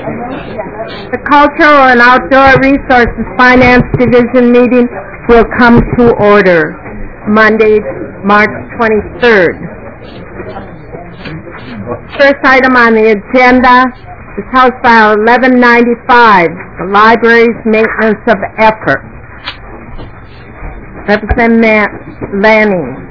The Cultural and Outdoor Resources Finance Division meeting will come to order Monday, March 23rd. First item on the agenda is House File 1195, the Library's Maintenance of Effort. Representative Lanning.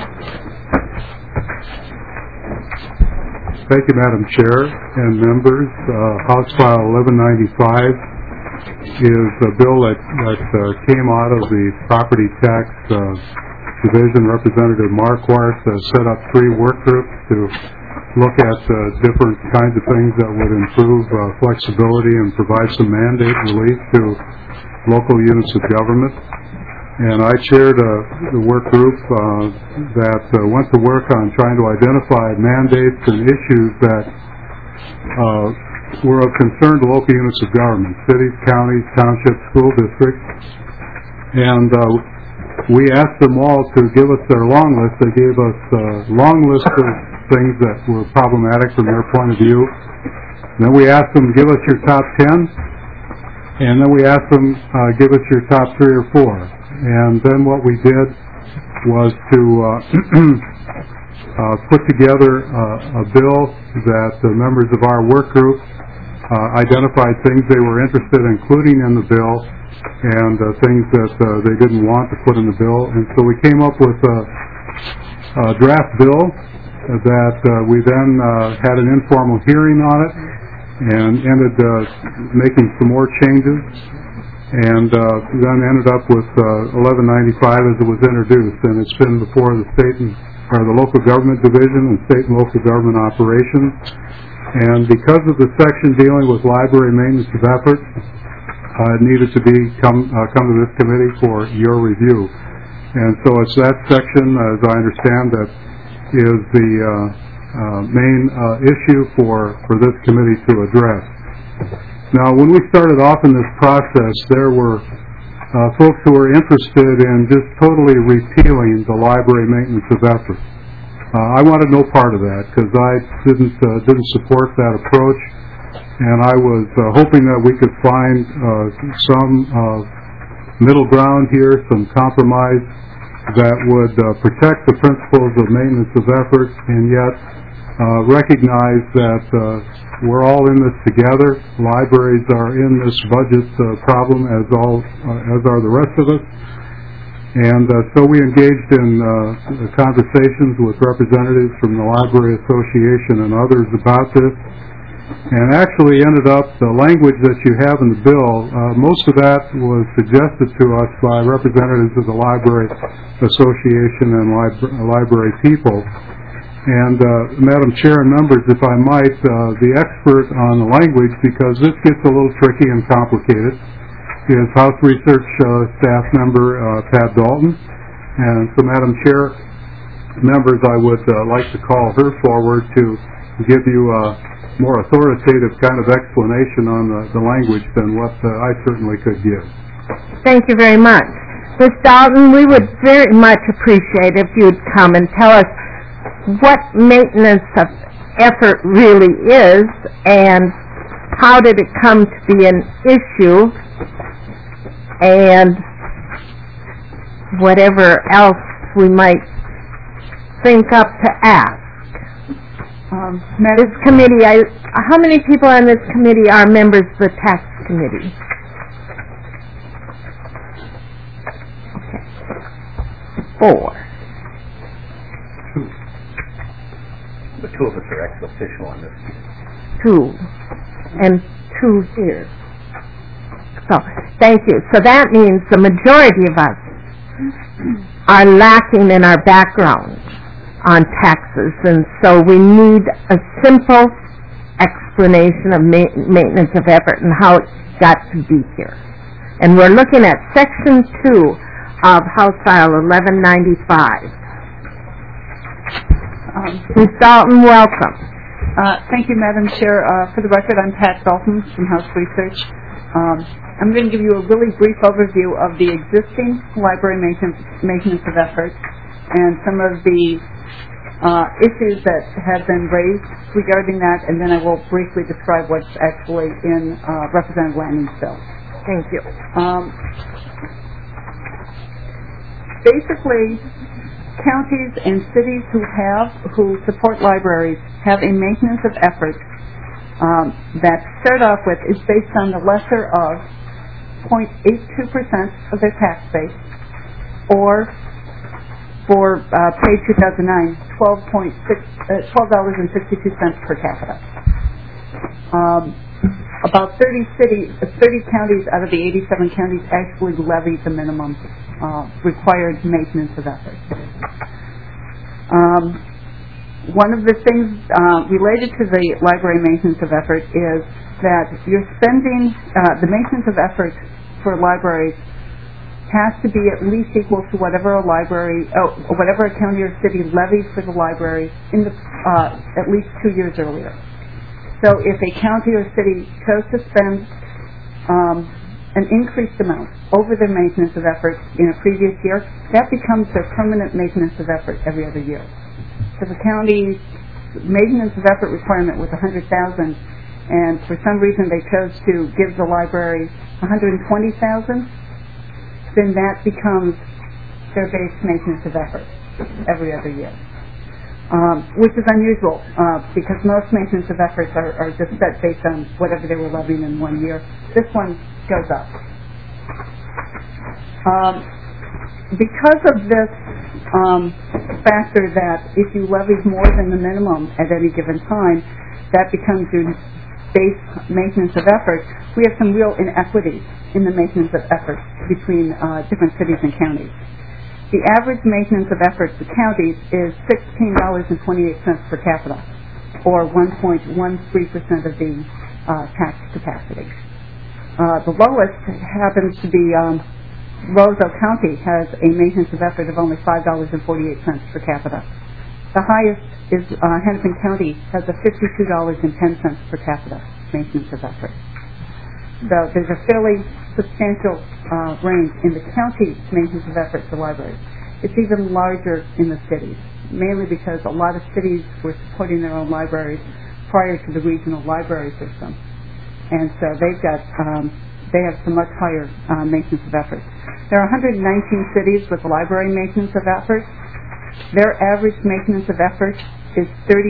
Thank you, Madam Chair and members. House File 1195 is a bill that came out of the Property Tax Division. Representative Marquardt set up 3 work groups to look at different kinds of things that would improve flexibility and provide some mandate relief to local units of government. And I chaired the work group that went to work on trying to identify mandates and issues that were of concern to local units of government, cities, counties, townships, school districts. And we asked them all to give us their long list. They gave us a long list of things that were problematic from their point of view. And then we asked them to give us your top 10. And then we asked them give us your top 3 or 4. And then what we did was to put together a bill that the members of our work group identified things they were interested in including in the bill and things that they didn't want to put in the bill. And so we came up with a draft bill that we then had an informal hearing on it and ended making some more changes. And then ended up with 1195 as it was introduced, and it's been before the the local government division and state and local government operations. And because of the section dealing with library maintenance of effort, it needed to come to this committee for your review. And so it's that section, as I understand, that is the main issue for this committee to address. Now, when we started off in this process, there were folks who were interested in just totally repealing the library maintenance of effort. I wanted no part of that because I didn't support that approach, and I was hoping that we could find some middle ground here, some compromise that would protect the principles of maintenance of effort and yet recognize that we're all in this together. Libraries are in this budget problem as are the rest of us. And so we engaged in conversations with representatives from the Library Association and others about this, and actually ended up the language that you have in the bill, most of that was suggested to us by representatives of the Library Association and library people. And Madam Chair and members, if I might, the expert on the language, because this gets a little tricky and complicated, is House Research staff member Pat Dalton. And so, Madam Chair, members, I would like to call her forward to give you a more authoritative kind of explanation on the language than what I certainly could give. Thank you very much. Ms. Dalton, we would very much appreciate if you'd come and tell us what maintenance of effort really is and how did it come to be an issue and whatever else we might think up to ask. This committee, how many people on this committee are members of the tax committee? Okay. 4. The 2 of us are ex officio on this. 2. And 2 here. So, thank you. So that means the majority of us are lacking in our background on taxes, and so we need a simple explanation of maintenance of effort and how it got to be here. And we're looking at Section 2 of House File 1195. Ms. Dalton, welcome. Thank you, Madam Chair. For the record, I'm Pat Dalton from House Research. I'm going to give you a really brief overview of the existing library maintenance of effort and some of the issues that have been raised regarding that, and then I will briefly describe what's actually in Representative Lanning's bill. Thank you. Basically, counties and cities who support libraries have a maintenance of effort that, start off with, is based on the lesser of 0.82% of their tax base, or for page 2009, $12.62 per capita. About 30 counties out of the 87 counties actually levy the minimum required maintenance of effort. One of the things related to the library maintenance of effort is that you're spending, the maintenance of effort for libraries has to be at least equal to whatever a county or city levied for the library in the at least 2 years earlier. So if a county or city chose to spend an increased amount over their maintenance of effort in a previous year, that becomes their permanent maintenance of effort every other year. So the county's maintenance of effort requirement was $100,000, and for some reason they chose to give the library $120,000. Then that becomes their base maintenance of effort every other year, which is unusual because most maintenance of efforts are just set based on whatever they were levying in 1 year. This one goes up. Because of this factor that if you levy more than the minimum at any given time, that becomes your base maintenance of effort, we have some real inequities in the maintenance of effort between different cities and counties. The average maintenance of effort for counties is $16.28 per capita, or 1.13% of the tax capacity. The lowest happens to be Roseau County has a maintenance of effort of only $5.48 per capita. The highest is Hennepin County has a $52.10 per capita maintenance of effort. So there's a fairly substantial range in the county maintenance of effort for libraries. It's even larger in the cities, mainly because a lot of cities were supporting their own libraries prior to the regional library system. And so they have some much higher maintenance of effort. There are 119 cities with library maintenance of effort. Their average maintenance of effort is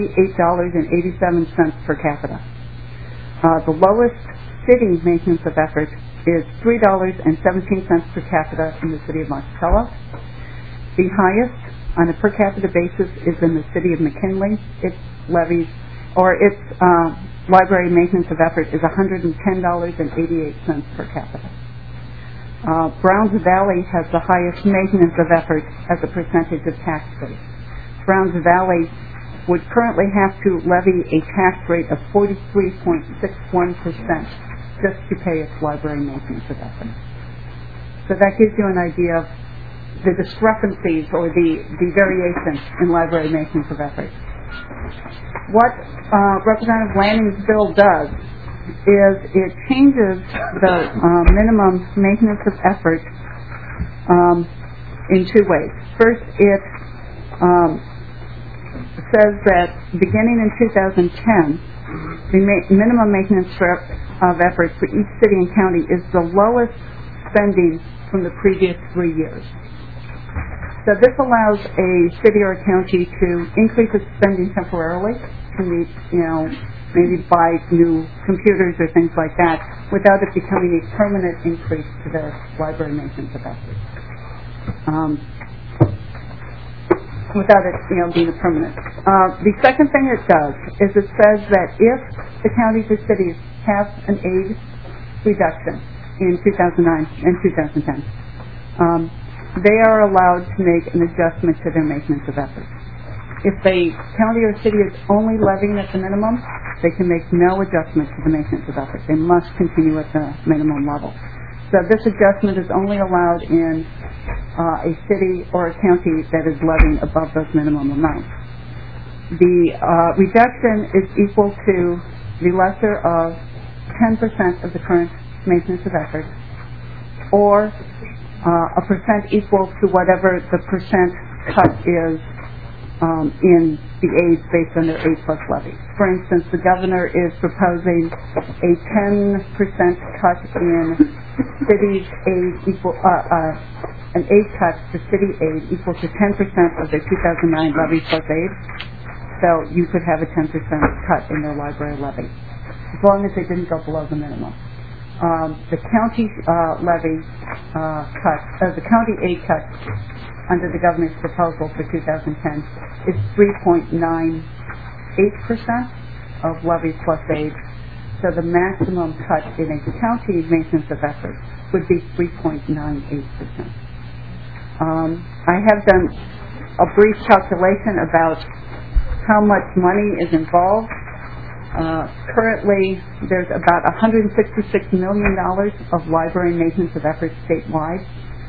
$38.87 per capita. The lowest city maintenance of effort is $3.17 per capita in the city of Monticello. The highest on a per capita basis is in the city of McKinley. Its levies, or its library maintenance of effort is $110.88 per capita. Browns Valley has the highest maintenance of effort as a percentage of tax base. Browns Valley would currently have to levy a tax rate of 43.61% just to pay its library maintenance of effort. So that gives you an idea of the discrepancies or the variation in library maintenance of effort. What Representative Lanning's bill does is it changes the minimum maintenance of effort in two ways. First, it says that beginning in 2010, the minimum maintenance of effort for each city and county is the lowest spending from the previous 3 years. So this allows a city or a county to increase its spending temporarily to meet, maybe buy new computers or things like that, without it becoming a permanent increase to their library maintenance of effort. Without it, being a permanent. The second thing it does is it says that if the counties or cities have an aid reduction in 2009 and 2010, they are allowed to make an adjustment to their maintenance of effort. If the county or city is only levying at the minimum, they can make no adjustment to the maintenance of effort. They must continue at the minimum level. So this adjustment is only allowed in a city or a county that is levying above those minimum amounts. The reduction is equal to the lesser of 10% of the current maintenance of effort, or a percent equal to whatever the percent cut is in the aids based on their A-plus levy. For instance, the governor is proposing a 10% cut in cities' aid equal, an aid cut for city aid equal to 10% of their 2009 levy plus aid. So you could have a 10% cut in their library levy, as long as they didn't go below the minimum. The county levy cut, the county aid cut under the governor's proposal for 2010 is 3.98% of levy plus aid. So the maximum cut in a county maintenance of effort would be 3.98%. I have done a brief calculation about how much money is involved. Currently, there's about $166 million of library maintenance of effort statewide.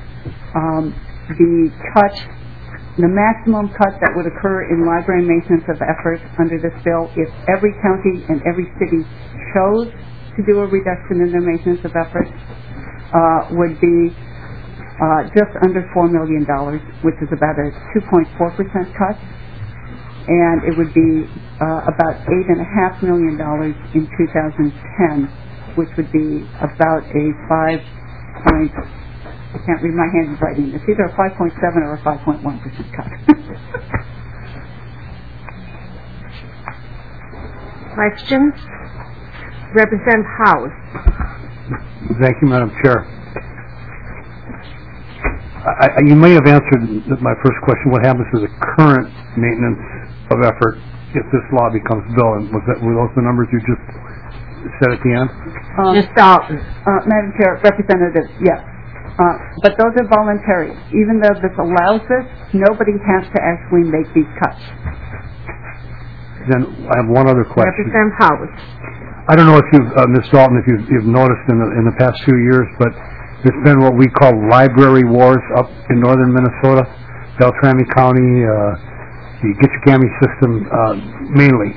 The maximum cut that would occur in library maintenance of effort under this bill, if every county and every city chose to do a reduction in their maintenance of effort, would be just under $4 million, which is about a 2.4% cut. And it would be about $8.5 million in 2010, which would be about a I can't read my handwriting. It's either a 5.7 or a 5.1% cut. Questions? Representative House. Thank you, Madam Chair. You may have answered my first question. What happens to the current maintenance of effort if this law becomes bill? And were those the numbers you just said at the end? Ms. Dalton. Madam Chair, Representative, yes. But those are voluntary. Even though this allows this, nobody has to actually make these cuts. Then I have one other question. Representative House. I don't know if you've, Ms. Dalton, if you've noticed in the past few years, but there's been what we call library wars up in northern Minnesota, Beltrami County, the Gitchigami system mainly.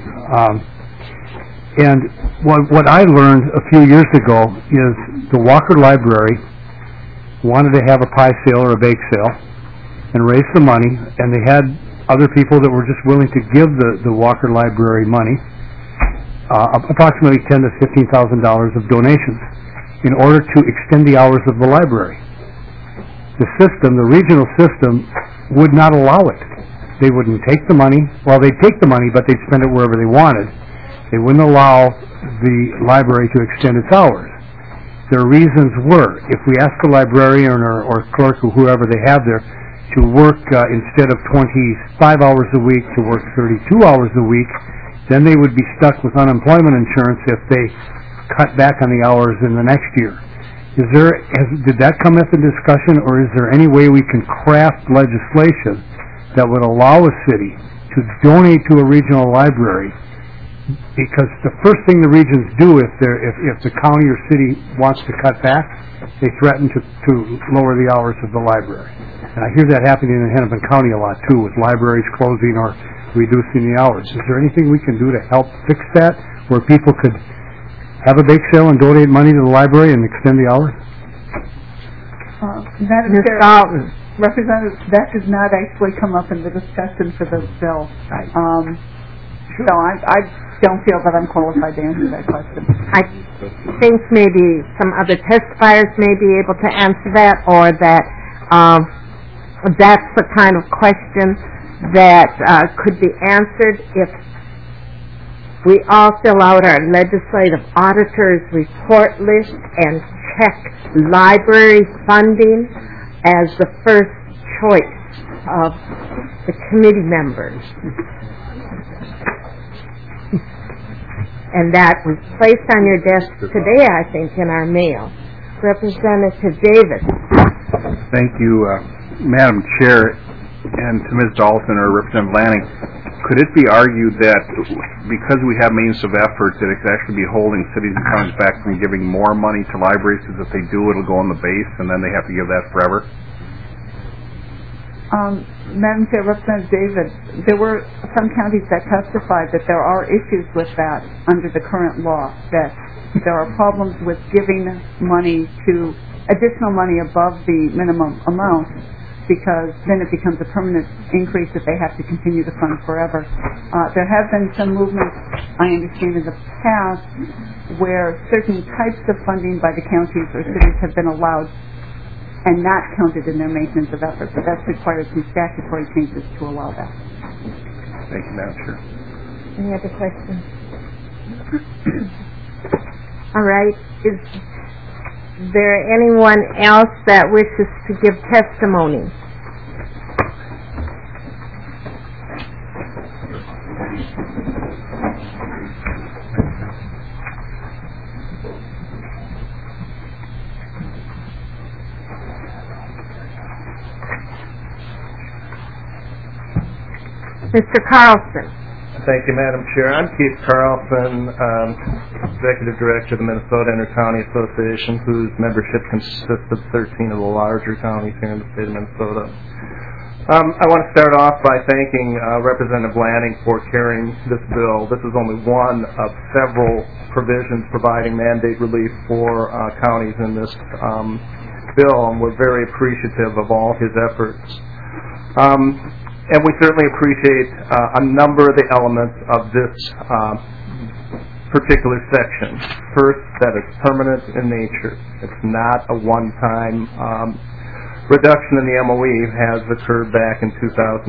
And what I learned a few years ago is the Walker Library wanted to have a pie sale or a bake sale and raise some money, and they had other people that were just willing to give the Walker Library money, approximately $10,000 to $15,000 of donations, in order to extend the hours of the library. The system, the regional system, would not allow it. They wouldn't take the money. Well, they'd take the money, but they'd spend it wherever they wanted. They wouldn't allow the library to extend its hours. Their reasons were, if we ask the librarian or clerk or whoever they have there to work instead of 25 hours a week to work 32 hours a week, then they would be stuck with unemployment insurance if they cut back on the hours in the next year. Did that come up in discussion, or is there any way we can craft legislation that would allow a city to donate to a regional library? Because the first thing the regions do if the county or city wants to cut back, they threaten to lower the hours of the library. And I hear that happening in Hennepin County a lot too, with libraries closing or reducing the hours. Is there anything we can do to help fix that, where people could have a bake sale and donate money to the library and extend the hours? Madam Chair, Representative, that does not actually come up in the discussion for this bill. Right. So I don't feel that I'm qualified to answer that question. I think maybe some other testifiers may be able to answer that, or that that's the kind of question that could be answered if we all fill out our legislative auditor's report list and check library funding as the first choice of the committee members. And that was placed on your desk today, I think, in our mail. Representative Davis. Thank you, Madam Chair, and to Ms. Dalton or Representative Lanning. Could it be argued that because we have means of effort, that it could actually be holding cities and counties back from giving more money to libraries, because if they do, it'll go on the base, and then they have to give that forever? Madam Chair, Representative Davis, there were some counties that testified that there are issues with that under the current law, that there are problems with giving money to additional money above the minimum amount because then it becomes a permanent increase that they have to continue to fund forever. There have been some movements, I understand, in the past where certain types of funding by the counties or cities have been allowed and not counted in their maintenance of effort, but that's required some statutory changes to allow that. Thank you, Madam Chair. Any other questions? All right. Is there anyone else that wishes to give testimony? Mr. Carlson. Thank you, Madam Chair. I'm Keith Carlson, Executive Director of the Minnesota Inter-County Association, whose membership consists of 13 of the larger counties here in the state of Minnesota. I want to start off by thanking Representative Lanning for carrying this bill. This is only one of several provisions providing mandate relief for counties in this bill, and we're very appreciative of all his efforts. And we certainly appreciate a number of the elements of this particular section. First, that it's permanent in nature. It's not a one-time reduction in the MOE has occurred back in 2003.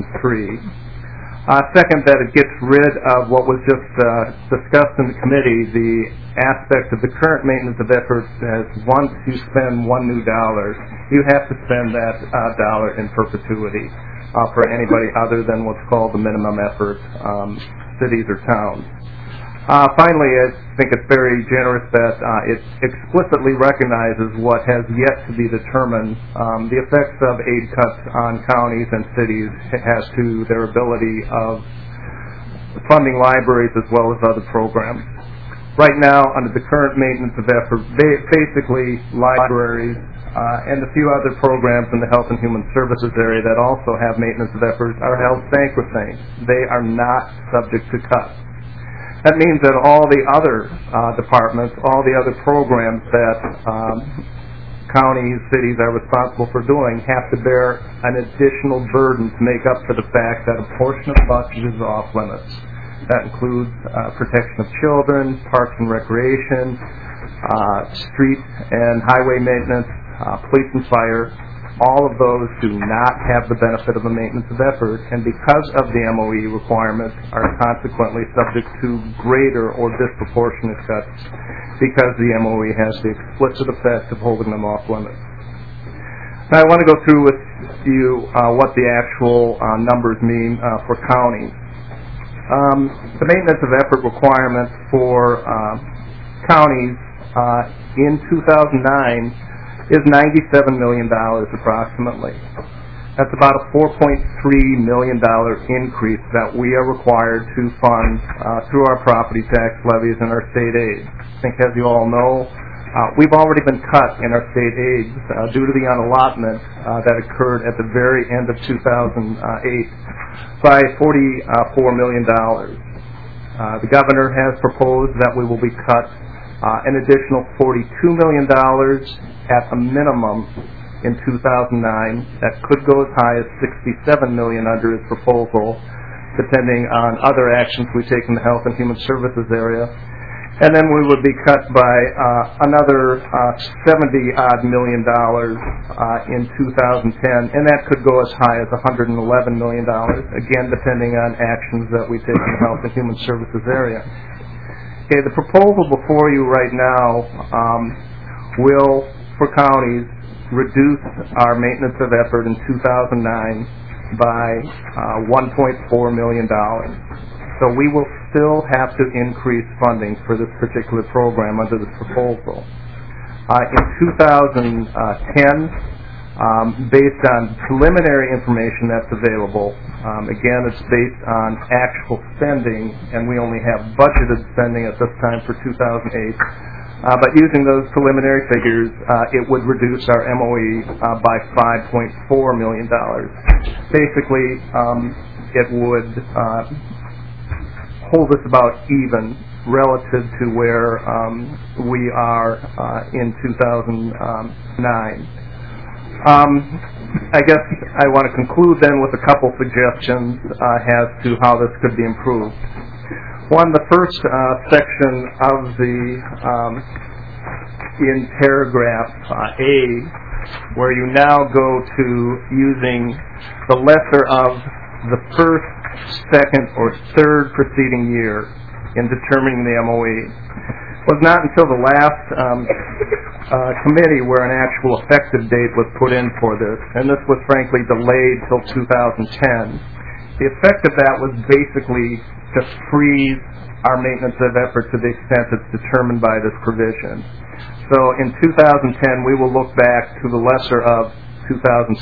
Second, that it gets rid of what was just discussed in the committee, the aspect of the current maintenance of efforts as once you spend one new dollar, you have to spend that dollar in perpetuity. For anybody other than what's called the minimum effort cities or towns. Finally, I think it's very generous that it explicitly recognizes what has yet to be determined, the effects of aid cuts on counties and cities has to their ability of funding libraries as well as other programs. Right now, under the current maintenance of effort, basically libraries and a few other programs in the Health and Human Services area that also have maintenance of efforts are held sacrosanct. They are not subject to cuts. That means that all the other departments, all the other programs that counties, cities are responsible for doing have to bear an additional burden to make up for the fact that a portion of the budget is off limits. That includes protection of children, parks and recreation, street and highway maintenance, police and fire. All of those do not have the benefit of a maintenance of effort, and because of the MOE requirements, are consequently subject to greater or disproportionate cuts because the MOE has the explicit effect of holding them off limits. Now, I want to go through with you what the actual numbers mean for counties. The maintenance of effort requirement for counties in 2009 is $97 million approximately. That's about a $4.3 million increase that we are required to fund through our property tax levies and our state aid. I think, as you all know, we've already been cut in our state aids due to the unallotment that occurred at the very end of 2008 by $44 million. The governor has proposed that we will be cut an additional $42 million at a minimum in 2009. That could go as high as $67 million under his proposal, depending on other actions we take in the Health and Human Services area. And then we would be cut by another $70-odd million in 2010, and that could go as high as $111 million, again, depending on actions that we take in the Health and Human Services area. Okay, the proposal before you right now will, for counties, reduce our maintenance of effort in 2009 by $1.4 million. So we will still have to increase funding for this particular program under this proposal. In 2010, based on preliminary information that's available, again, it's based on actual spending, and we only have budgeted spending at this time for 2008. But using those preliminary figures, it would reduce our MOE by $5.4 million. Basically, it would hold us about even relative to where we are in 2009. I guess I want to conclude then with a couple suggestions as to how this could be improved. One, the first section of the in paragraph A, where you now go to using the lesser of the first, second, or third preceding year in determining the MOE. It was not until the last committee where an actual effective date was put in for this, and this was frankly delayed till 2010. The effect of that was basically to freeze our maintenance of effort to the extent it's determined by this provision. So in 2010, we will look back to the lesser of 2007,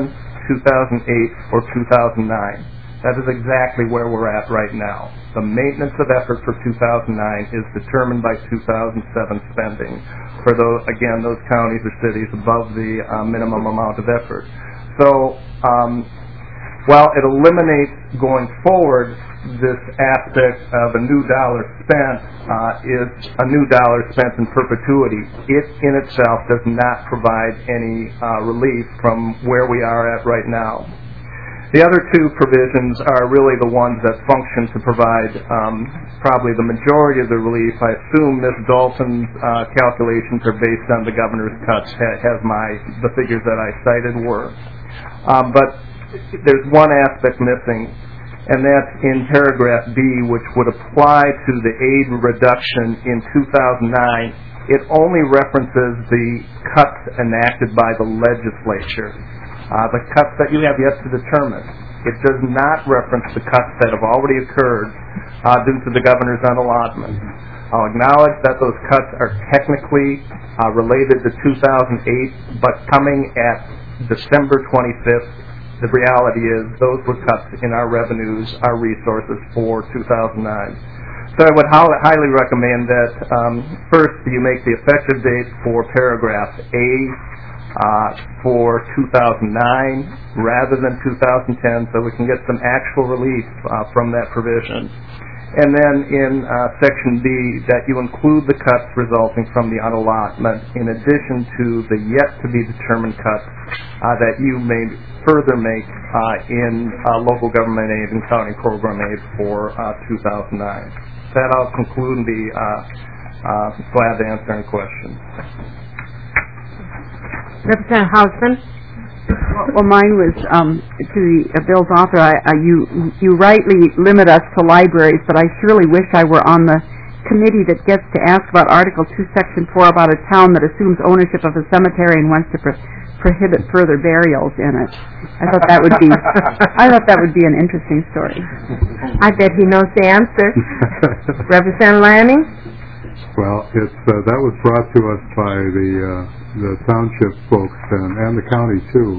2008, or 2009. That is exactly where we're at right now. The maintenance of effort for 2009 is determined by 2007 spending for those, again, those counties or cities above the minimum amount of effort. So while it eliminates going forward this aspect of a new dollar spent is a new dollar spent in perpetuity, it in itself does not provide any relief from where we are at right now. The other two provisions are really the ones that function to provide probably the majority of the relief. I assume Ms. Dalton's calculations are based on the governor's cuts, as the figures that I cited were. But there's one aspect missing, and that's in paragraph B, which would apply to the aid reduction in 2009. It only references the cuts enacted by the legislature. The cuts that you have yet to determine. It does not reference the cuts that have already occurred due to the governor's unallotment. I'll acknowledge that those cuts are technically related to 2008, but coming at December 25th, the reality is those were cuts in our revenues, our resources for 2009. So I would highly recommend that first you make the effective date for paragraph A for 2009 rather than 2010, so we can get some actual relief from that provision. And then in section B, that you include the cuts resulting from the unallotment in addition to the yet-to-be-determined cuts that you may further make in local government aid and county program aid for 2009. That I'll conclude and be glad to answer any questions. Representative Hausman? Well, mine was to the bill's author. You rightly limit us to libraries, but I surely wish I were on the committee that gets to ask about Article 2, Section 4 about a town that assumes ownership of a cemetery and wants to prohibit further burials in it. I thought that would be an interesting story. I bet he knows the answer. Representative Lanning? Well, that was brought to us by the township folks and the county too.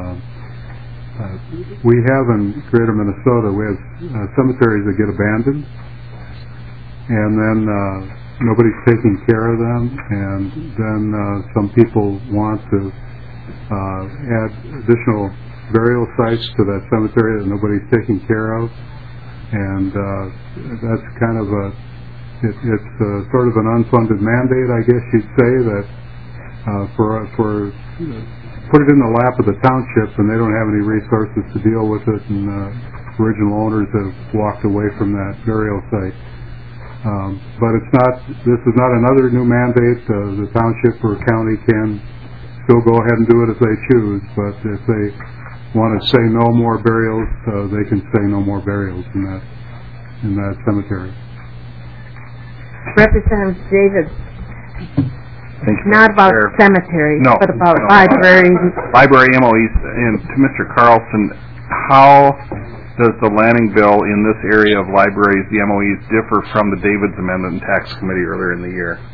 We have in Greater Minnesota, we have cemeteries that get abandoned, and then nobody's taking care of them, and then some people want to add additional burial sites to that cemetery that nobody's taking care of, and that's kind of it's sort of an unfunded mandate, I guess you'd say, that for put it in the lap of the township, and they don't have any resources to deal with it, and original owners have walked away from that burial site. But this is not another new mandate. The township or county can still go ahead and do it if they choose, but if they want to say no more burials, they can say no more burials in that cemetery. Representative David, Thank you, not about Chair. cemeteries, No, but about no. libraries. Library MOEs. And to Mr. Carlson, how does the Lanning bill in this area of libraries, the MOEs, differ from the Davids Amendment and Tax Committee earlier in the year?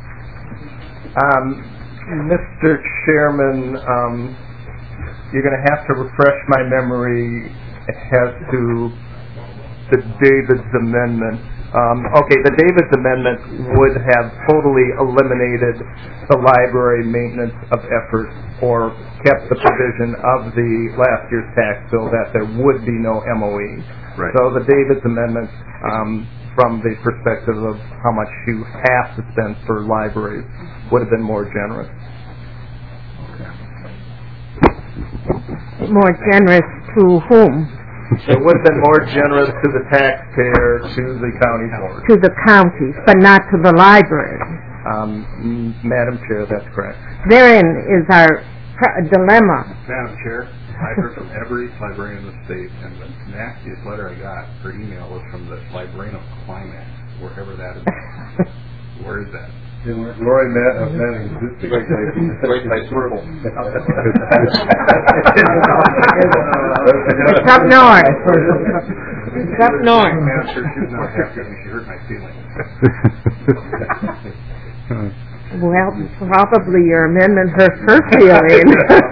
Mr. Chairman, you're going to have to refresh my memory as to the Davids Amendment. The Davids Amendment would have totally eliminated the library maintenance of effort or kept the provision of the last year's tax bill that there would be no MOE. Right. So the Davids Amendment, from the perspective of how much you have to spend for libraries, would have been more generous. Okay. more generous to whom? It would have been more generous to the taxpayer, to the county board. To the counties, but not to the library. Madam Chair, that's correct. Therein is our dilemma. Madam Chair, I've heard from every librarian in the state, and the nastiest letter I got per email was from the librarian of Climax, wherever that is. Where is that? Roy Manning, Great Nice Turtle. It's up north. It's up north. Madam Chair, she was not happy with me. She hurt my feelings. Well, probably your amendment hurt her feeling.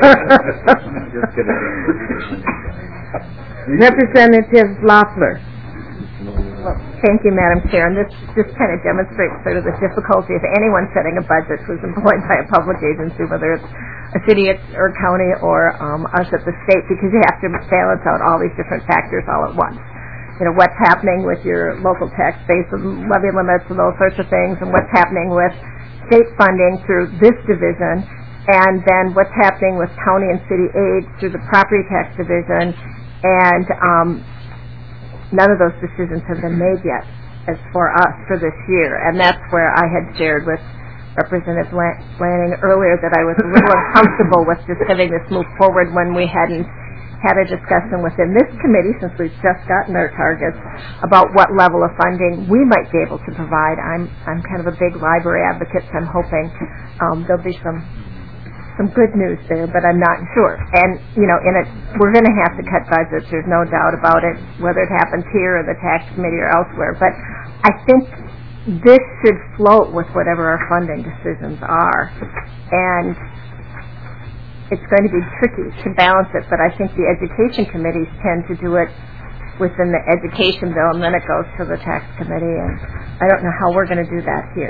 Representative Loeffler. Thank you, Madam Chair. And this just kind of demonstrates sort of the difficulty of anyone setting a budget who's employed by a public agency, whether it's a city or county or us at the state, because you have to balance out all these different factors all at once. You know, what's happening with your local tax base and levy limits and those sorts of things, and what's happening with state funding through this division, and then what's happening with county and city aid through the property tax division, and none of those decisions have been made yet as for us for this year. And that's where I had shared with Representative Lanning earlier that I was a little uncomfortable with just having this move forward when we hadn't had a discussion within this committee, since we've just gotten our targets, about what level of funding we might be able to provide. I'm kind of a big library advocate, so I'm hoping there'll be some good news there, but I'm not sure. And, you know, we're going to have to cut budgets, there's no doubt about it, whether it happens here or the tax committee or elsewhere. But I think this should float with whatever our funding decisions are. And it's going to be tricky to balance it, but I think the education committees tend to do it within the education bill, and then it goes to the tax committee, and I don't know how we're going to do that here.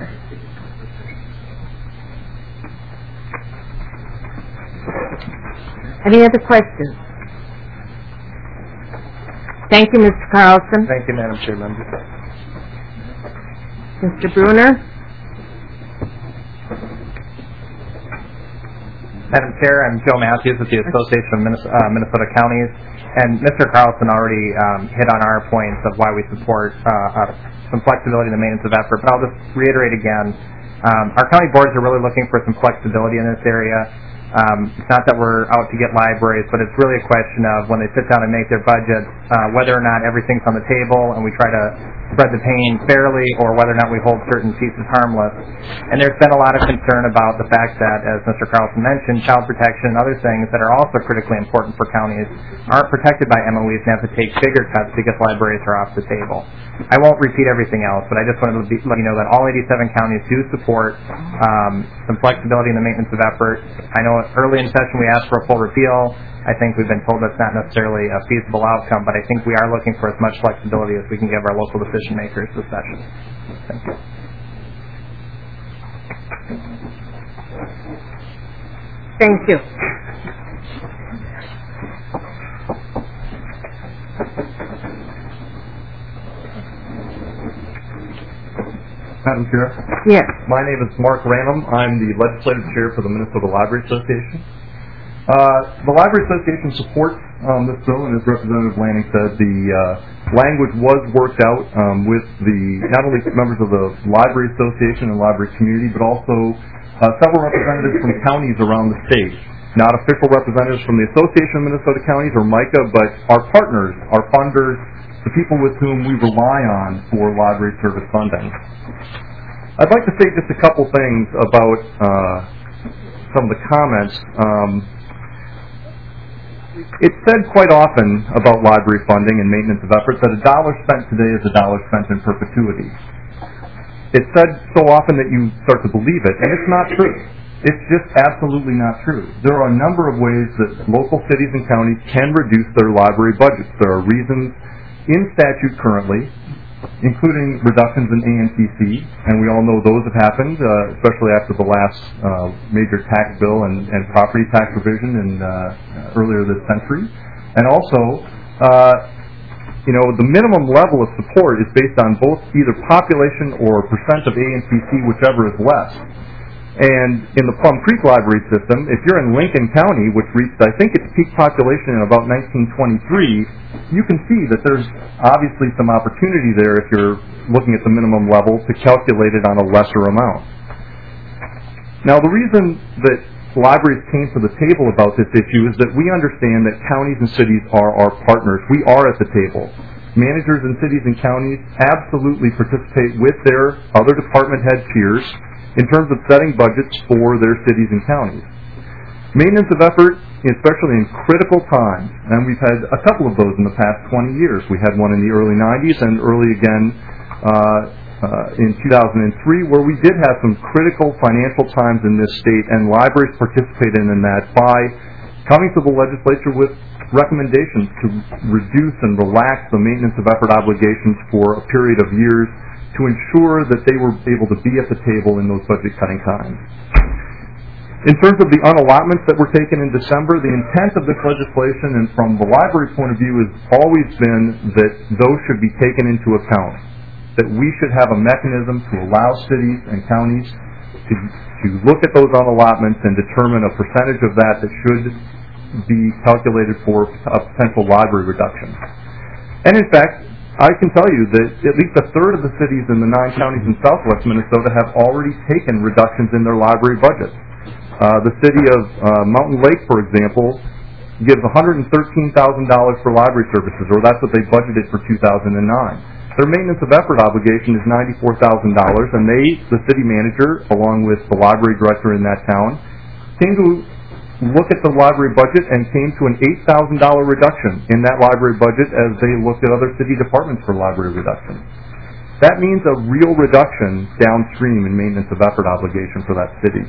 Any other questions? Thank you, Mr. Carlson. Thank you, Madam Chair. Mr. Bruner? Madam Chair, I'm Joe Matthews with the Association of Minnesota Counties, and Mr. Carlson already hit on our points of why we support some flexibility in the maintenance of effort, but I'll just reiterate again. Our county boards are really looking for some flexibility in this area. It's not that we're out to get libraries, but it's really a question of when they sit down and make their budgets, whether or not everything's on the table and we try to spread the pain fairly, or whether or not we hold certain pieces harmless. And there's been a lot of concern about the fact that, as Mr. Carlson mentioned, child protection and other things that are also critically important for counties aren't protected by MOEs and have to take bigger cuts because libraries are off the table. I won't repeat everything else, but I just wanted to let you know that all 87 counties do support some flexibility in the maintenance of effort. I know early in session we asked for a full repeal. I think we've been told that's not necessarily a feasible outcome, but I think we are looking for as much flexibility as we can give our local decision makers this session. Thank you. Thank you. Madam Chair? Yes. My name is Mark Ranum. I'm the Legislative Chair for the Minnesota Library Association. The Library Association supports this bill, and as Representative Lanning said, the language was worked out with not only members of the Library Association and library community, but also several representatives from counties around the state. Not official representatives from the Association of Minnesota Counties or MICA, but our partners, our funders, the people with whom we rely on for library service funding. I'd like to say just a couple things about some of the comments. It's said quite often about library funding and maintenance of efforts that $1 spent today is $1 spent in perpetuity. It's said so often that you start to believe it, and it's not true. It's just absolutely not true. There are a number of ways that local cities and counties can reduce their library budgets. There are reasons in statute currently, including reductions in ANTC, and we all know those have happened, especially after the last major tax bill and property tax revision earlier this century. And also, the minimum level of support is based on both either population or percent of ANTC, whichever is less. And in the Plum Creek Library system, if you're in Lincoln County, which reached, I think, its peak population in about 1923, you can see that there's obviously some opportunity there if you're looking at the minimum level to calculate it on a lesser amount. Now, the reason that libraries came to the table about this issue is that we understand that counties and cities are our partners. We are at the table. Managers in cities and counties absolutely participate with their other department head peers in terms of setting budgets for their cities and counties. Maintenance of effort, especially in critical times, and we've had a couple of those in the past 20 years. We had one in the early 90s and early again in 2003, where we did have some critical financial times in this state, and libraries participated in that by coming to the legislature with recommendations to reduce and relax the maintenance of effort obligations for a period of years to ensure that they were able to be at the table in those budget-cutting times. In terms of the unallotments that were taken in December, the intent of this legislation, and from the library point of view, has always been that those should be taken into account, that we should have a mechanism to allow cities and counties to look at those unallotments and determine a percentage of that should be calculated for a potential library reduction. And in fact, I can tell you that at least a third of the cities in the 9 counties in southwest Minnesota have already taken reductions in their library budgets. The city of Mountain Lake, for example, gives $113,000 for library services, or that's what they budgeted for 2009. Their maintenance of effort obligation is $94,000, and the city manager, along with the library director in that town, came to look at the library budget and came to an $8,000 reduction in that library budget as they looked at other city departments for library reduction. That means a real reduction downstream in maintenance of effort obligation for that city.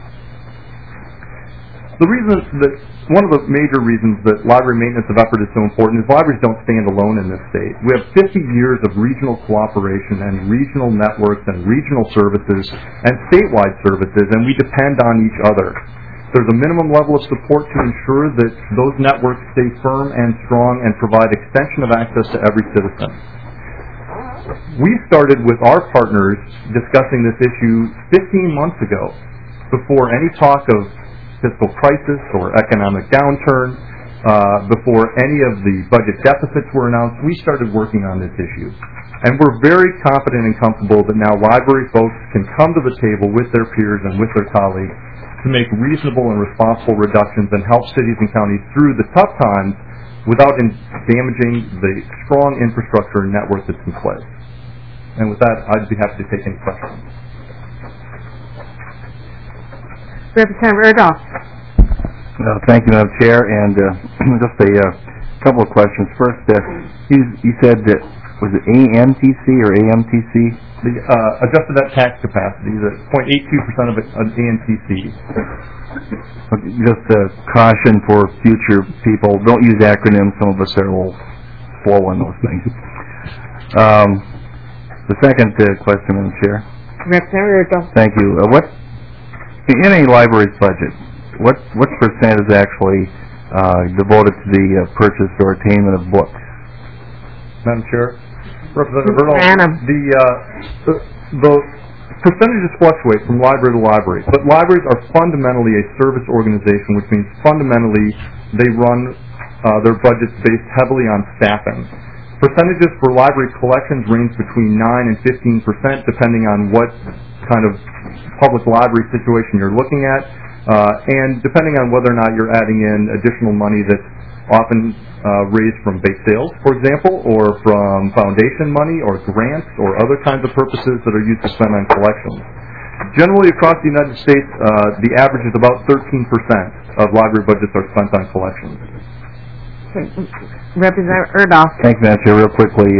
One of the major reasons that library maintenance of effort is so important is libraries don't stand alone in this state. We have 50 years of regional cooperation and regional networks and regional services and statewide services, and we depend on each other. There's a minimum level of support to ensure that those networks stay firm and strong and provide extension of access to every citizen. We started with our partners discussing this issue 15 months ago, before any talk of fiscal crisis or economic downturn, before any of the budget deficits were announced. We started working on this issue. And we're very confident and comfortable that now library folks can come to the table with their peers and with their colleagues to make reasonable and responsible reductions and help cities and counties through the tough times without damaging the strong infrastructure and network that's in place. And with that, I'd be happy to take any questions. Representative Erdahl. Thank you, Madam Chair, and just a couple of questions. First, you said that, was it AMTC or AMTC? The adjusted net tax capacity, the 0.82% of it on AMTC. Just a caution for future people, don't use acronyms. Some of us are a little slow on those things. The second question, Madam Chair. Representative Erdahl. Thank you. In a library's budget, what percent is actually devoted to the purchase or attainment of books? Madam Chair? Representative Erdahl, the percentages fluctuate from library to library, but libraries are fundamentally a service organization, which means fundamentally they run their budgets based heavily on staffing. Percentages for library collections range between 9 and 15%, depending on what kind of public library situation you're looking at, and depending on whether or not you're adding in additional money that's often raised from bake sales, for example, or from foundation money or grants or other kinds of purposes that are used to spend on collections. Generally across the United States, the average is about 13% of library budgets are spent on collections. Representative Erdahl. Thank you, Madam Chair. Real quickly,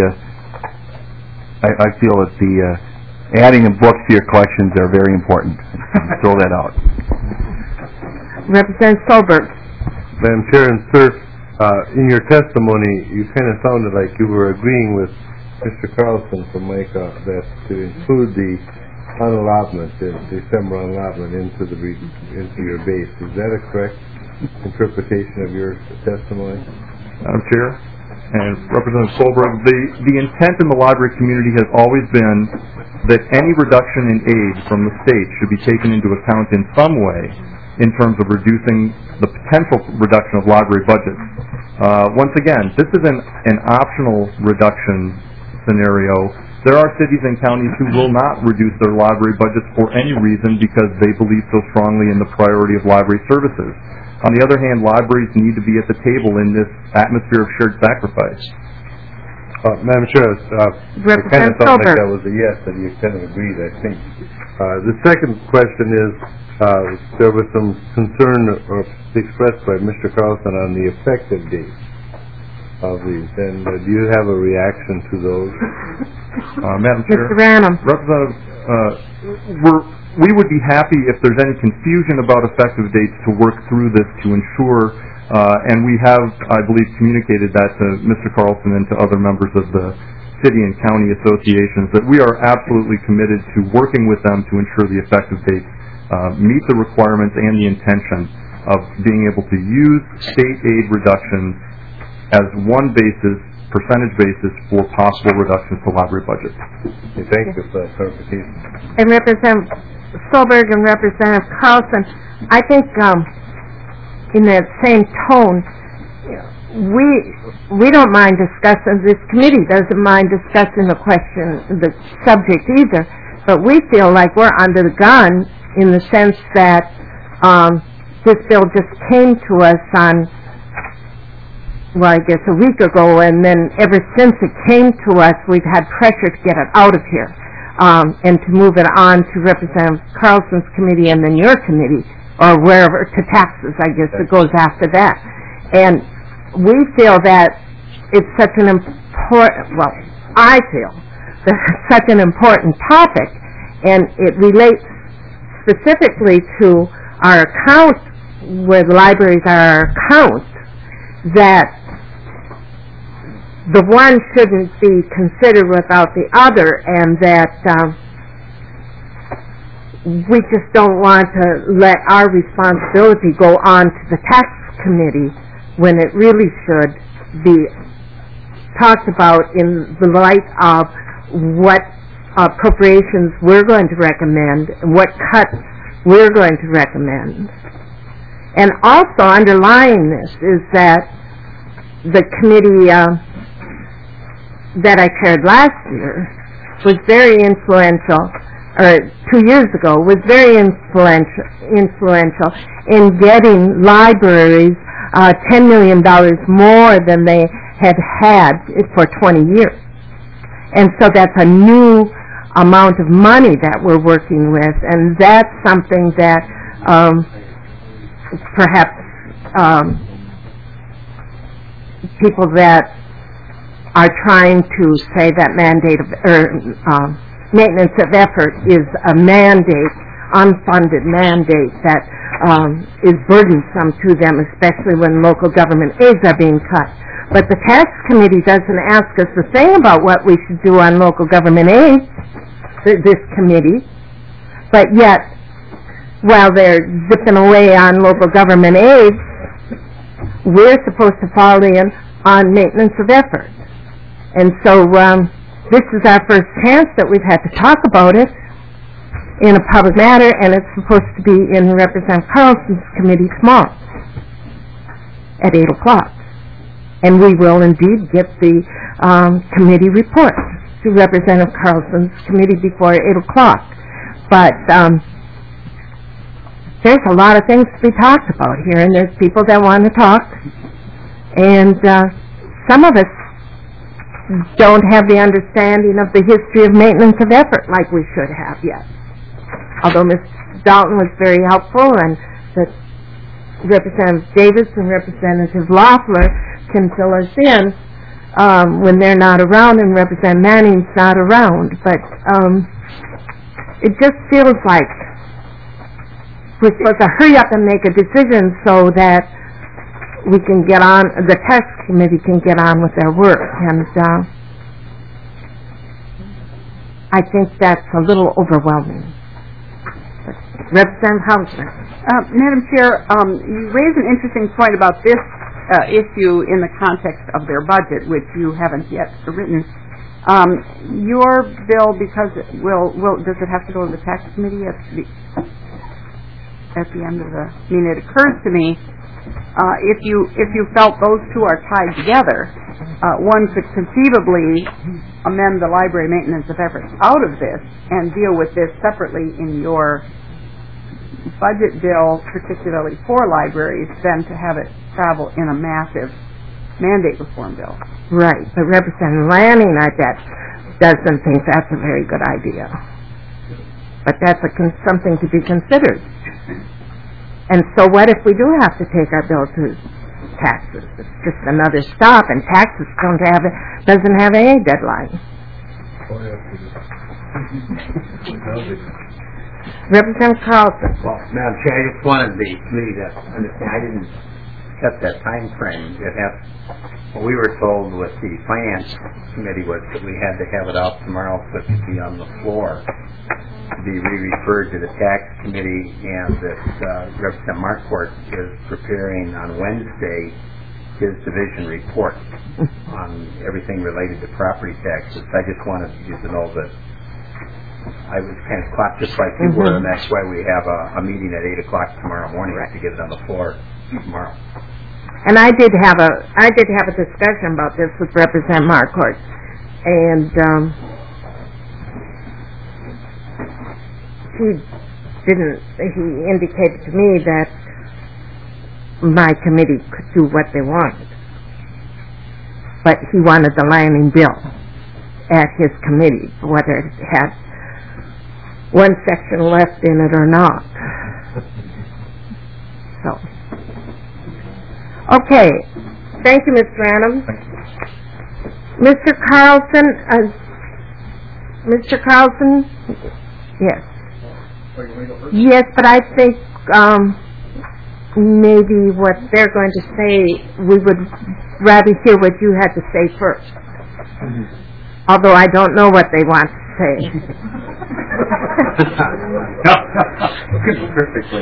I feel that the adding of books to your collections are very important. Throw that out. Representative Solberg. Madam Chair and Sir, in your testimony, you kind of sounded like you were agreeing with Mr. Carlson from MICA that to include the unallotment, the December unallotment into your base. Is that a correct interpretation of your testimony? Madam Chair? and Representative Solberg, the intent in the library community has always been that any reduction in aid from the state should be taken into account in some way in terms of reducing the potential reduction of library budgets. Once again, this is an optional reduction scenario. There are cities and counties who will not reduce their library budgets for any reason because they believe so strongly in the priority of library services. On the other hand, libraries need to be at the table in this atmosphere of shared sacrifice. Madam Chair, it kind of felt like that was a yes, and you kind of agreed, I think. The second question is, there was some concern expressed by Mr. Carlson on the effective date of these, and do you have a reaction to those? Madam Chair, Mr. Ranum. Representative, we would be happy if there's any confusion about effective dates to work through this to ensure, and we have, I believe, communicated that to Mr. Carlson and to other members of the city and county associations, that we are absolutely committed to working with them to ensure the effective dates meet the requirements and the intention of being able to use state aid reductions as one percentage basis for possible reductions to library budgets. Okay, thank you for that clarification. And Representative Solberg and Representative Carlson, I think in that same tone, we don't mind discussing, this committee doesn't mind discussing the subject either, but we feel like we're under the gun in the sense that this bill just came to us on, well, I guess a week ago, and then ever since it came to us, we've had pressure to get it out of here and to move it on to Representative Carlson's committee and then your committee, or wherever, to taxes, I guess, it goes after that. And we feel that it's such an important, well, I feel that it's such an important topic, and it relates specifically to our account, where the libraries are our account, that the one shouldn't be considered without the other, and that we just don't want to let our responsibility go on to the tax committee when it really should be talked about in the light of what appropriations we're going to recommend, what cuts we're going to recommend. And also underlying this is that the committee that I chaired last year was very influential, or 2 years ago, was very influential in getting libraries $10 million more than they had for 20 years. And so that's a new amount of money that we're working with, and that's something that perhaps people that are trying to say that maintenance of effort is a mandate, unfunded mandate that is burdensome to them, especially when local government aids are being cut. But the tax committee doesn't ask us a thing about what we should do on local government aid, this committee, but yet, while they're zipping away on local government aid, we're supposed to fall in on maintenance of effort. And so this is our first chance that we've had to talk about it in a public matter, and it's supposed to be in Representative Carlson's committee tomorrow at 8 o'clock. And we will indeed get the committee report to Representative Carlson's committee before 8 o'clock. But there's a lot of things to be talked about here, and there's people that want to talk, and some of us don't have the understanding of the history of maintenance of effort like we should have yet. Although Ms. Dalton was very helpful, and that Representative Davis and Representative Loeffler can fill us in when they're not around and Representative Manning's not around. But it just feels like we're supposed to hurry up and make a decision so that we can get on, the tax committee can get on with their work. And I think that's a little overwhelming. Representative Hauser. Madam Chair, you raised an interesting point about this issue in the context of their budget, which you haven't yet written. Your bill, because does it have to go to the tax committee at the end of the? I mean, it occurs to me if you felt those two are tied together, one could conceivably amend the library maintenance of efforts out of this and deal with this separately in your budget bill, particularly for libraries, than to have it travel in a massive mandate reform bill. Right, but Representative Lanning, I bet, doesn't think that's a very good idea. But that's something to be considered. And so what if we do have to take our bill to taxes? It's just another stop, and taxes doesn't have any deadline. Representative Carlson. Well, Madam Chair, I just wanted the committee to understand I didn't set that time frame. What we were told with the Finance Committee was that we had to have it out tomorrow so it could be on the floor to be re-referred to the Tax Committee, and that Representative Marquardt is preparing on Wednesday his division report on everything related to property taxes. I just wanted you to know that I was kind of caught just like you were, and that's why we have a meeting at 8 o'clock tomorrow morning to get it on the floor tomorrow. And I did have a discussion about this with Representative Marquardt, and he indicated to me that my committee could do what they wanted, but he wanted the Lanning bill at his committee, whether it had one section left in it or not. So, okay. Thank you, Mr. Ranum. Mr. Carlson? Yes. Yes, but I think maybe what they're going to say, we would rather hear what you had to say first. Although I don't know what they want to say. Perfectly.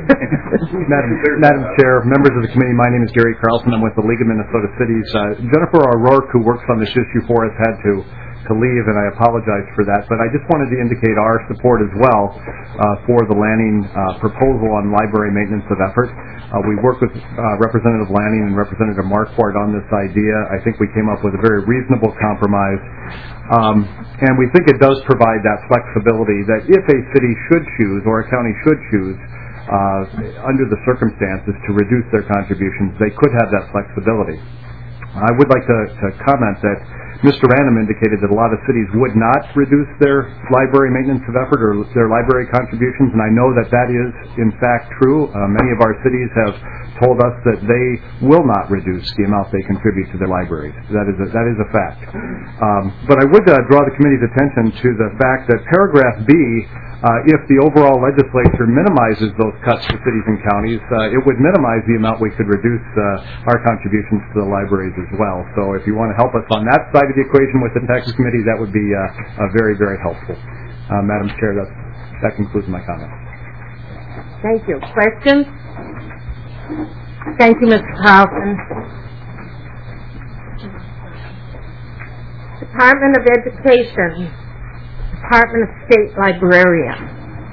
Madam Chair, members of the committee, my name is Gary Carlson. I'm with the League of Minnesota Cities. Jennifer O'Rourke, who works on this issue for us, had to leave, and I apologize for that. But I just wanted to indicate our support as well for the Lanning proposal on library maintenance of effort. We worked with Representative Lanning and Representative Marquardt on this idea. I think we came up with a very reasonable compromise. And we think it does provide that flexibility that if a city should choose or a county should choose under the circumstances to reduce their contributions, they could have that flexibility. I would like to comment that Mr. Ranum indicated that a lot of cities would not reduce their library maintenance of effort or their library contributions, and I know that that is, in fact, true. Many of our cities have told us that they will not reduce the amount they contribute to their libraries. That is a fact. But I would draw the committee's attention to the fact that paragraph B, if the overall legislature minimizes those cuts to cities and counties, it would minimize the amount we could reduce our contributions to the libraries as well. So if you want to help us on that side of the equation with the Tax Committee, that would be very, very helpful. Madam Chair, that concludes my comments. Thank you. Questions? Thank you, Mr. Carlson. Department of Education, Department of State Librarian.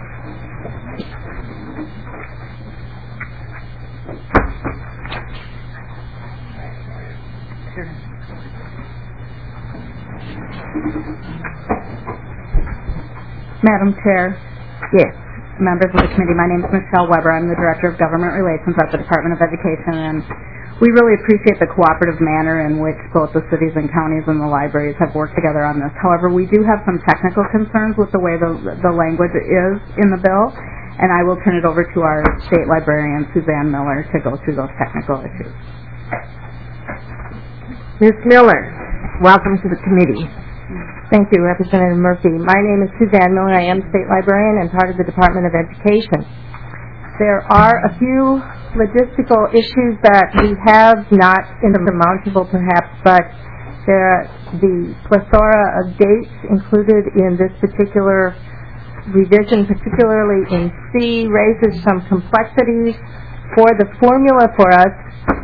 Madam Chair. Yes. Members of the committee, my name is Michelle Weber. I'm the Director of Government Relations at the Department of Education, and we really appreciate the cooperative manner in which both the cities and counties and the libraries have worked together on this. However, we do have some technical concerns with the way the language is in the bill, and I will turn it over to our state librarian, Suzanne Miller, to go through those technical issues. Ms. Miller, welcome to the committee. Thank you, Representative Murphy. My name is Suzanne Miller. I am state librarian and part of the Department of Education. There are a few logistical issues that we have, not insurmountable perhaps, but the plethora of dates included in this particular revision, particularly in C, raises some complexities for the formula for us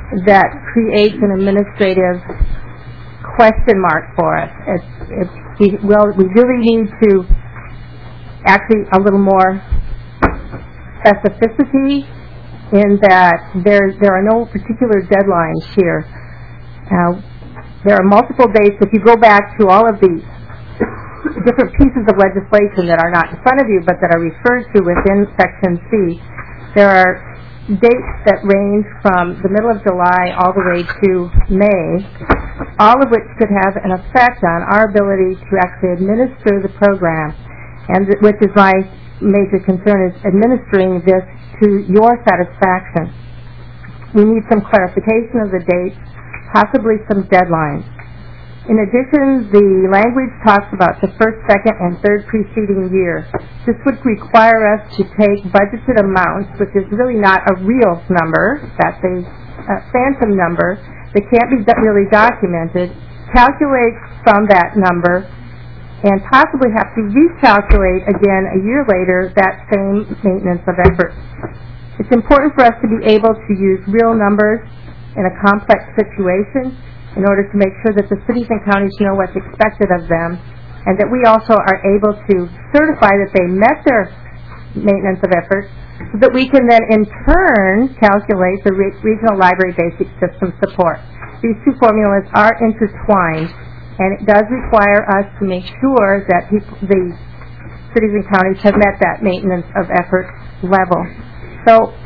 that creates an administrative question mark for us. We really need to actually a little more specificity in that there are no particular deadlines here. There are multiple dates. If you go back to all of these different pieces of legislation that are not in front of you but that are referred to within Section C, there are dates that range from the middle of July all the way to May, all of which could have an effect on our ability to actually administer the program, and which is my major concern, is administering this to your satisfaction. We need some clarification of the dates, possibly some deadlines. In addition, the language talks about the first, second, and third preceding year. This would require us to take budgeted amounts, which is really not a real number, that's a phantom number that can't be really documented, calculate from that number, and possibly have to recalculate again a year later that same maintenance of effort. It's important for us to be able to use real numbers in a complex situation in order to make sure that the cities and counties know what's expected of them, and that we also are able to certify that they met their maintenance of effort, so that we can then in turn calculate the regional library basic system support. These two formulas are intertwined, and it does require us to make sure that the cities and counties have met that maintenance of effort level. So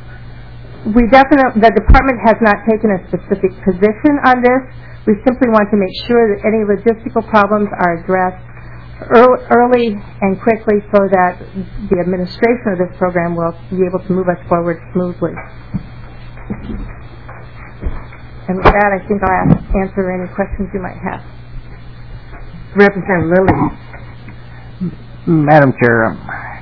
the department has not taken a specific position on this. We simply want to make sure that any logistical problems are addressed early and quickly so that the administration of this program will be able to move us forward smoothly. And with that, I think I'll answer any questions you might have. Representative Lilly. Madam Chair,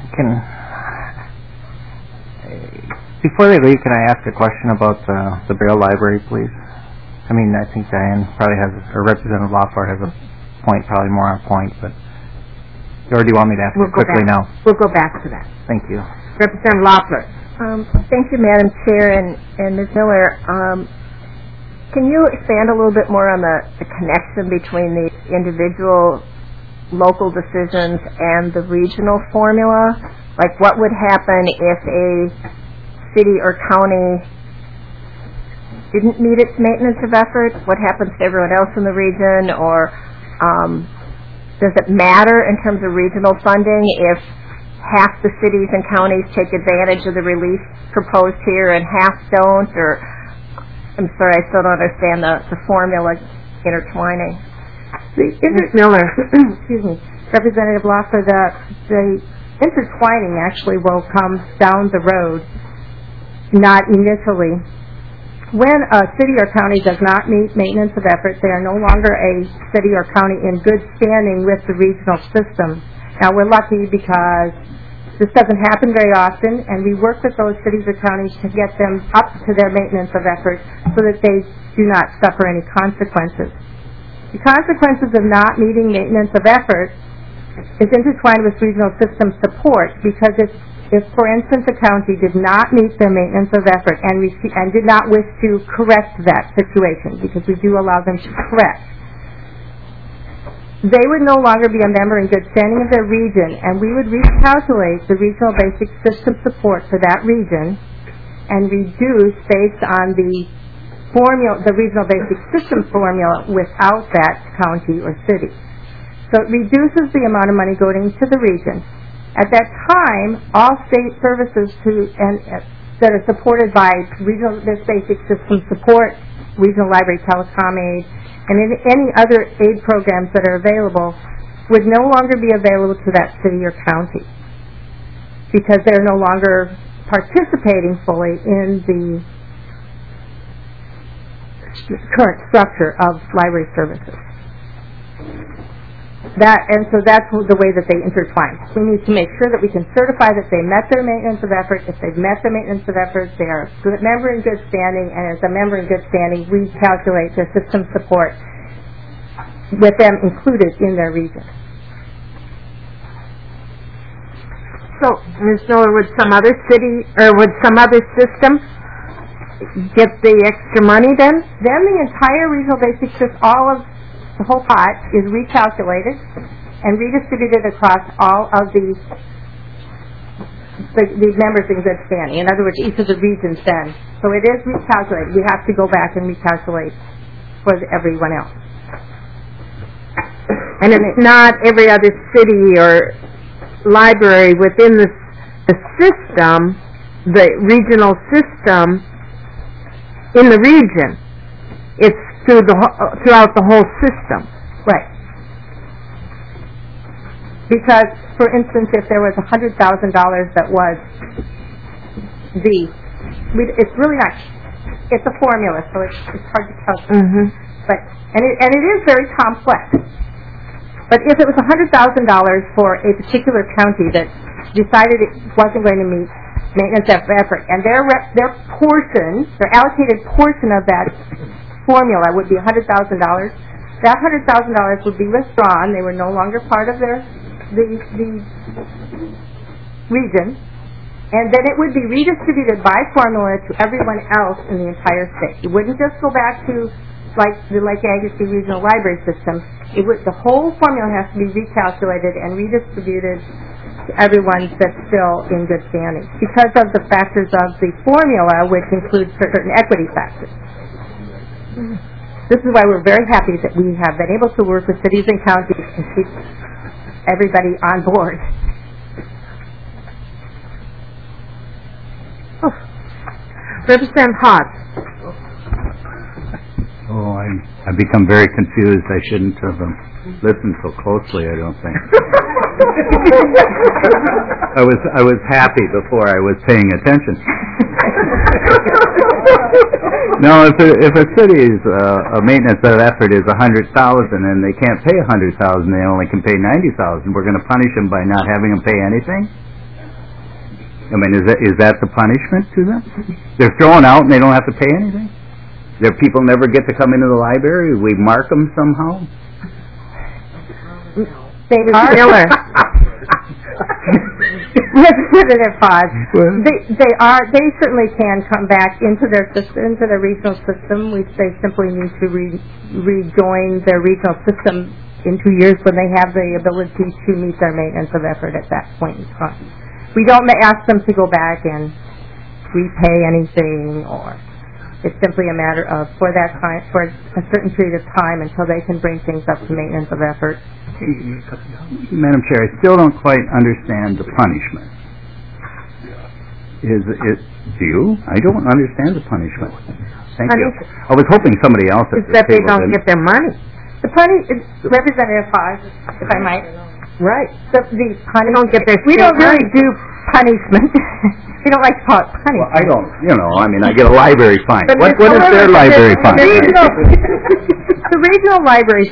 before they leave, can I ask a question about the Braille Library, please? I mean, I think Diane probably has, or Representative Loeffler has a point, probably more on point, but, or do you want me to ask it quickly now? We'll go back to that. Thank you. Representative Loeffler. Thank you, Madam Chair, and Ms. Miller. Can you expand a little bit more on the connection between the individual local decisions and the regional formula? Like, what would happen if a city or county didn't meet its maintenance of effort? What happens to everyone else in the region? Or does it matter in terms of regional funding if half the cities and counties take advantage of the relief proposed here and half don't? Or I'm sorry, I still don't understand the formula intertwining. Ms. Miller, excuse me, Representative Loeffler, the intertwining actually will come down the road, not initially. When a city or county does not meet maintenance of effort, they are no longer a city or county in good standing with the regional system. Now, we're lucky because this doesn't happen very often, and we work with those cities or counties to get them up to their maintenance of effort so that they do not suffer any consequences. The consequences of not meeting maintenance of effort is intertwined with regional system support, because if, for instance, a county did not meet their maintenance of effort and did not wish to correct that situation, because we do allow them to correct, they would no longer be a member in good standing of their region, and we would recalculate the regional basic system support for that region and reduce based on the formula, the regional basic system formula without that county or city. So it reduces the amount of money going to the region. At that time, all state services that are supported by regional basic system support, regional library telecom aid, and any other aid programs that are available would no longer be available to that city or county, because they're no longer participating fully in the current structure of library services. So that's the way that they intertwine. We need to make sure that we can certify that they met their maintenance of effort. If they've met their maintenance of effort, they are a member in good standing, and as a member in good standing, we calculate their system support with them included in their region. So, Ms. Miller, would some other city or would some other system get the extra money then? Then the entire regional basic system, all of the whole pot is recalculated and redistributed across all of the members in good standing. In other words, each of the regions then. So it is recalculated. We have to go back and recalculate for everyone else. And it's not every other city or library within the system, the regional system in the region. It's throughout the whole system. Right. Because, for instance, if there was $100,000 that was it's really not, it's a formula, so it's hard to calculate. Mm-hmm. But, and it is very complex. But if it was $100,000 for a particular county that decided it wasn't going to meet maintenance effort, and their allocated portion of that formula would be $100,000, that $100,000 would be withdrawn. They were no longer part of the region, and then it would be redistributed by formula to everyone else in the entire state. It wouldn't just go back to like the Lake Agassiz Regional Library System. The whole formula has to be recalculated and redistributed to everyone that's still in good standing because of the factors of the formula, which includes certain equity factors. This is why we're very happy that we have been able to work with cities and counties and keep everybody on board. Oh. Representative Hawes. Oh, I've become very confused. I shouldn't have listened so closely, I don't think. I was happy before I was paying attention. No, if a city's maintenance of effort is $100,000 and they can't pay $100,000, they only can pay $90,000. We're going to punish them by not having them pay anything. I mean, is that the punishment to them? They're thrown out and they don't have to pay anything. Their people never get to come into the library. We mark them somehow. Miller. Representative Hawes, they certainly can come back into their system, into their regional system. They simply need to rejoin their regional system in 2 years when they have the ability to meet their maintenance of effort at that point in time. We don't ask them to go back and repay anything, or it's simply a matter of for a certain period of time until they can bring things up to maintenance of effort. Madam Chair, I still don't quite understand the punishment. Do you? I don't understand the punishment. Thank you. I was hoping somebody else at this that they don't get their money. The Representative Hawes, if I might. Right. The don't get their. We don't really do punishment. We don't like to call it punishment. Well, I don't. I get a library fine. What is their library fine? The regional libraries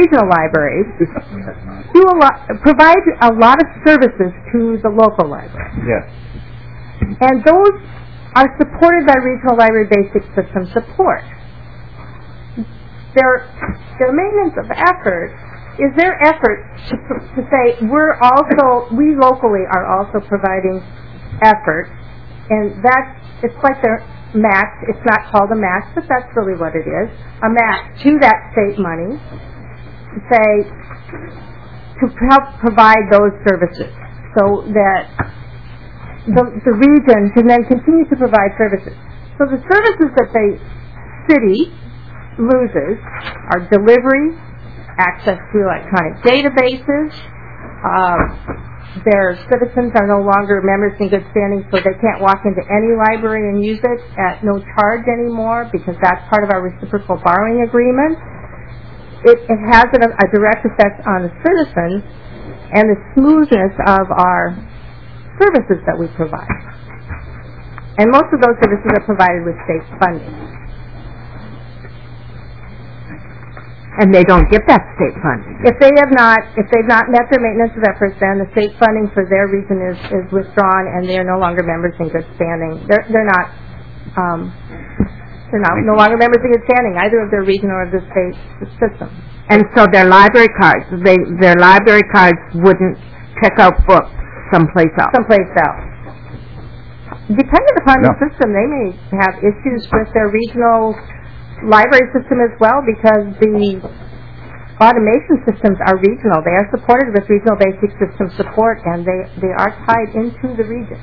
provide a lot of services to the local library. Yes. And those are supported by regional library basic system support. Their maintenance of effort is their effort to say we locally are also providing effort, and it's like their match. It's not called a match, but that's really what it is, a match to that state money to help provide those services so that the region can then continue to provide services. So the services that the city loses are delivery, access to electronic databases. Their citizens are no longer members in good standing, so they can't walk into any library and use it at no charge anymore because that's part of our reciprocal borrowing agreement. It has a direct effect on the citizens and the smoothness of our services that we provide. And most of those services are provided with state funding. And they don't get that state funding. If they've not met their maintenance of efforts, then the state funding for their region is withdrawn, and they are no longer members in good standing. They're no longer members in good standing, either of their region or of the state system. And so their library cards wouldn't check out books someplace else. Depending upon the system, they may have issues with their regional library system as well, because the automation systems are regional. They are supported with regional basic system support, and they are tied into the region.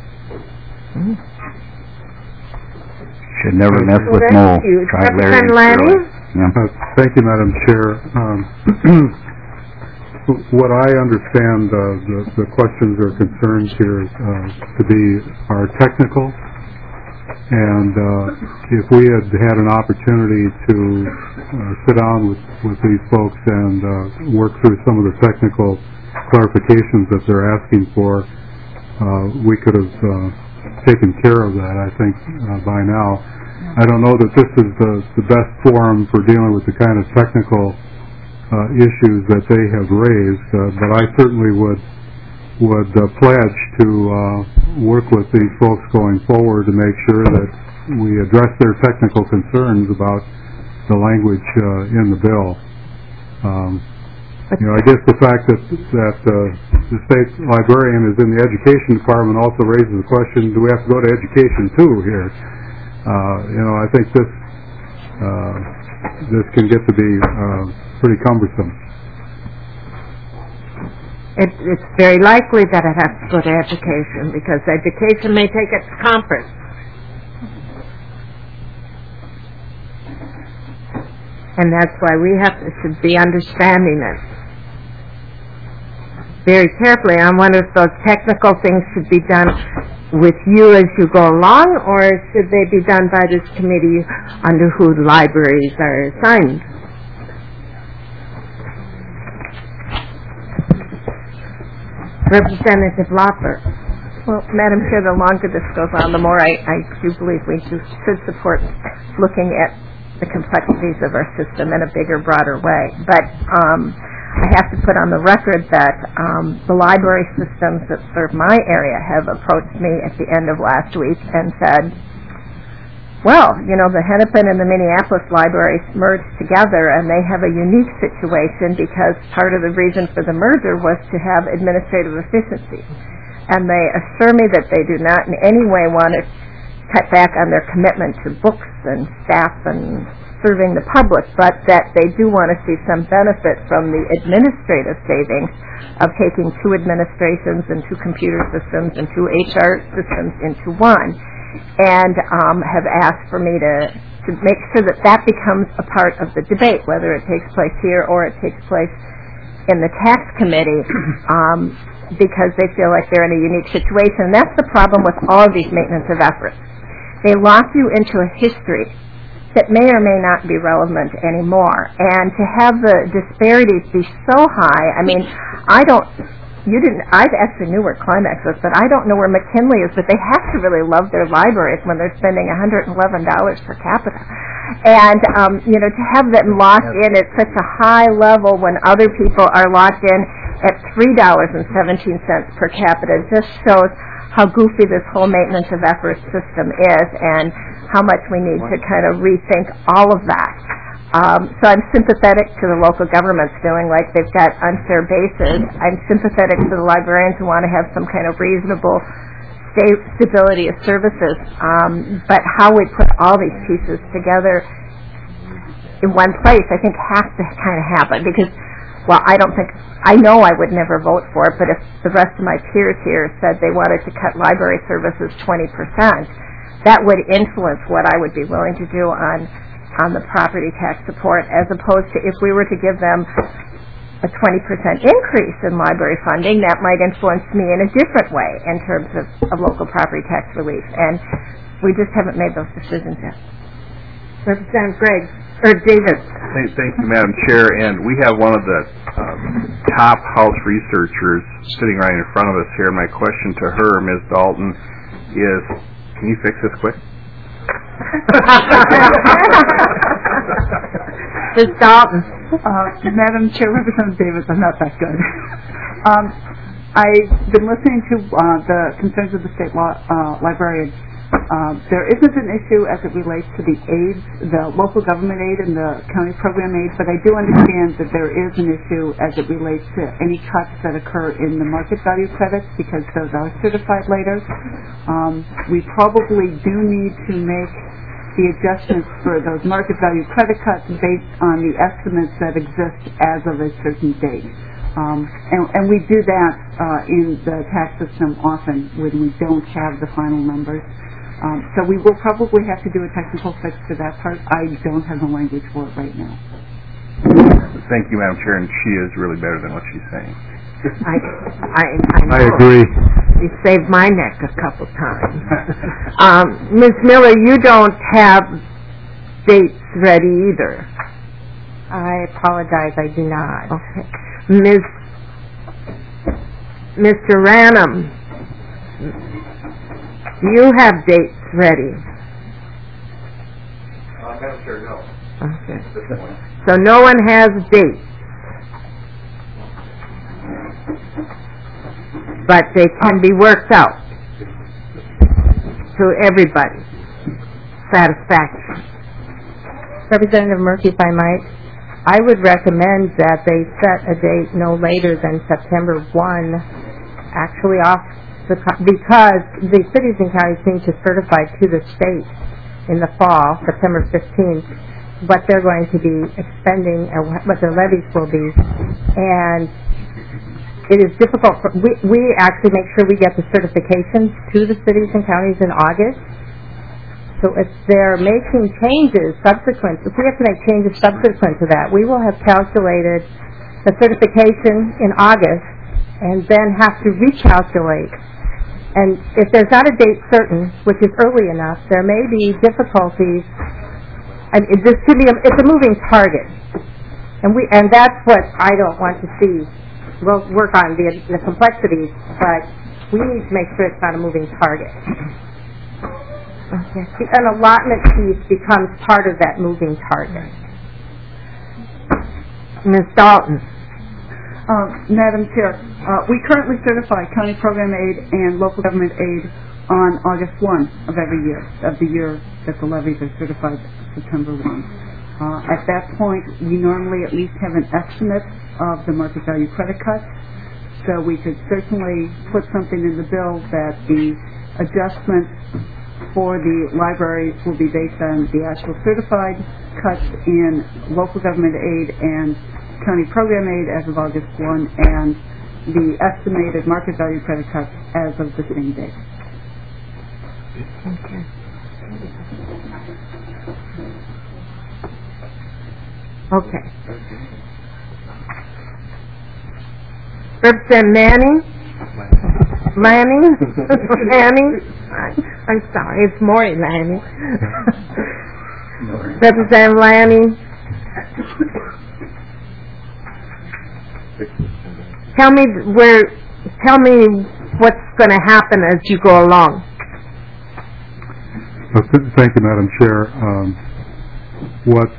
Should never mess with Mo. Try Larry and Shirley. Thank you, Madam Chair. What I understand the questions or concerns here to be are technical, and if we had had an opportunity to sit down with these folks and work through some of the technical clarifications that they're asking for, we could have taken care of that, I think, by now. I don't know that this is the best forum for dealing with the kind of technical issues that they have raised, but I certainly would pledge to work with these folks going forward to make sure that we address their technical concerns about the language in the bill. I guess the fact that the state librarian is in the education department also raises the question: do we have to go to education too here? I think this can get to be pretty cumbersome. It's very likely that it has to go to education, because education may take it to conference. And that's why we should be understanding it very carefully. I wonder if those technical things should be done with you as you go along, or should they be done by this committee under who the libraries are assigned? Representative Loffer. Well, Madam Chair, the longer this goes on, the more I do believe we should support looking at the complexities of our system in a bigger, broader way. But I have to put on the record that the library systems that serve my area have approached me at the end of last week and said, well, the Hennepin and the Minneapolis libraries merged together, and they have a unique situation because part of the reason for the merger was to have administrative efficiency. And they assure me that they do not in any way want to cut back on their commitment to books and staff and serving the public, but that they do want to see some benefit from the administrative savings of taking 2 administrations and 2 computer systems and 2 HR systems into one, and have asked for me to make sure that becomes a part of the debate, whether it takes place here or it takes place in the tax committee, because they feel like they're in a unique situation. And that's the problem with all of these maintenance of efforts. They lock you into a history that may or may not be relevant anymore. And to have the disparities be so high, I actually knew where Climax was, but I don't know where McKinley is, but they have to really love their libraries when they're spending $111 per capita. And, to have them locked in at such a high level when other people are locked in at $3.17 per capita just shows how goofy this whole maintenance of effort system is and how much we need to kind of rethink all of that. So I'm sympathetic to the local governments feeling like they've got unfair bases. I'm sympathetic to the librarians who want to have some kind of reasonable stability of services. But how we put all these pieces together in one place, I think, has to kind of happen. Because, I know I would never vote for it, but if the rest of my peers here said they wanted to cut library services 20%, that would influence what I would be willing to do on the property tax support, as opposed to if we were to give them a 20% increase in library funding, that might influence me in a different way in terms of local property tax relief. And we just haven't made those decisions yet. Representative Davis. Thank you, Madam Chair. And we have one of the top House researchers sitting right in front of us here. My question to her, Ms. Dalton, is, can you fix this quick? Ms. Dalton. Madam Chair, Representative Davis, I'm not that good. I've been listening to the concerns of the state librarian There isn't an issue as it relates to the aids, the local government aid and the county program aid, but I do understand that there is an issue as it relates to any cuts that occur in the market value credits because those are certified later. We probably do need to make the adjustments for those market value credit cuts based on the estimates that exist as of a certain date. And we do that in the tax system often when we don't have the final numbers. So we will probably have to do a technical fix for that part. I don't have the language for it right now. Thank you, Madam Chair, and she is really better than what she's saying. I agree. You saved my neck a couple times. Ms. Miller, you don't have dates ready either. I apologize, I do not. Okay. Mr. Ranum, do you have dates ready? Madam Chair, no. Okay. So no one has dates. But they can be worked out to everybody's satisfaction. Representative Murphy, if I might, I would recommend that they set a date no later than September 1, actually because the cities and counties need to certify to the state in the fall, September 15th, what they're going to be expending and what their levies will be. And it is difficult. We actually make sure we get the certifications to the cities and counties in August. So if they're making changes subsequent, if we have to make changes subsequent to that, we will have calculated the certification in August and then have to recalculate. And if there's not a date certain, which is early enough, there may be difficulties. And it's a moving target, and that's what I don't want to see. We'll work on the complexities, but we need to make sure it's not a moving target. Okay. An allotment piece becomes part of that moving target. Ms. Dalton. Madam Chair, we currently certify county program aid and local government aid on August 1 of every year, of the year that the levies are certified September 1. At that point, we normally at least have an estimate of the market value credit cuts, so we could certainly put something in the bill that the adjustment for the libraries will be based on the actual certified cuts in local government aid and county program aid as of August 1 and the estimated market value credit cuts as of the same date. Okay. Okay. Representative Manning? Lanning? I'm sorry, it's Maury Lanning. Representative Lanning? Tell me what's going to happen as you go along. Thank you, Madam Chair. What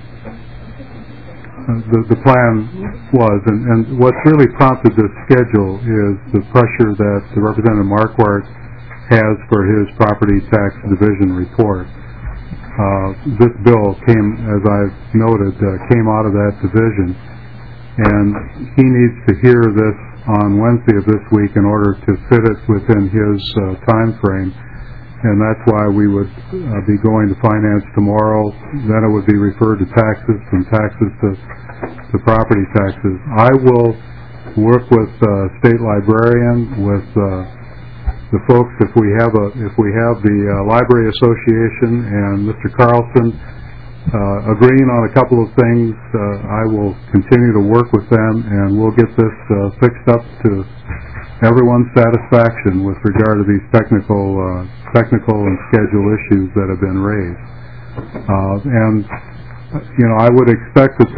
the plan was, and what's really prompted this schedule is the pressure that the Representative Marquardt has for his property tax division report. This bill came, as I've noted, came out of that division, and he needs to hear this on Wednesday of this week in order to fit it within his time frame. And that's why we would be going to finance tomorrow. Then it would be referred to taxes, from taxes to property taxes. I will work with state librarian, with the folks. If we have the Library Association and Mr. Carlson agreeing on a couple of things, I will continue to work with them, and we'll get this fixed up to everyone's satisfaction with regard to these technical and schedule issues that have been raised. And I would expect that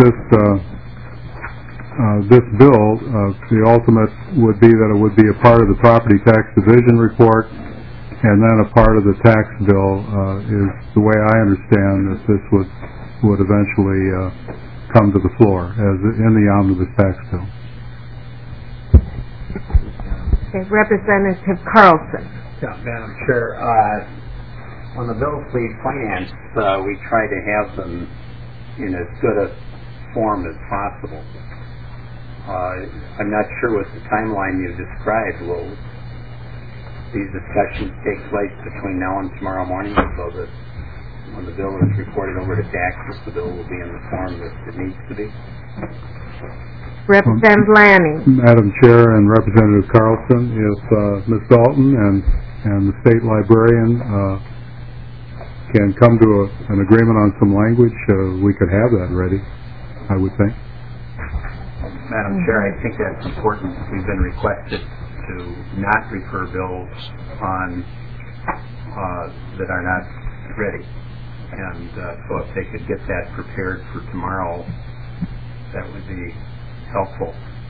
this bill, the ultimate would be that it would be a part of the property tax division report, and then a part of the tax bill is the way I understand that this would eventually come to the floor as in the omnibus tax bill. Okay, Representative Carlson. Yeah, Madam Chair, when the bills leave finance, we try to have them in as good a form as possible. I'm not sure what the timeline you described. Will these discussions take place between now and tomorrow morning, so that when the bill is reported over to taxes, the bill will be in the form that it needs to be? Representative Lanning. Madam Chair and Representative Carlson, if Ms. Dalton and the state librarian can come to an agreement on some language, we could have that ready, I would think. Madam Chair, I think that's important. We've been requested to not refer bills on that are not ready. And so if they could get that prepared for tomorrow, that would be helpful.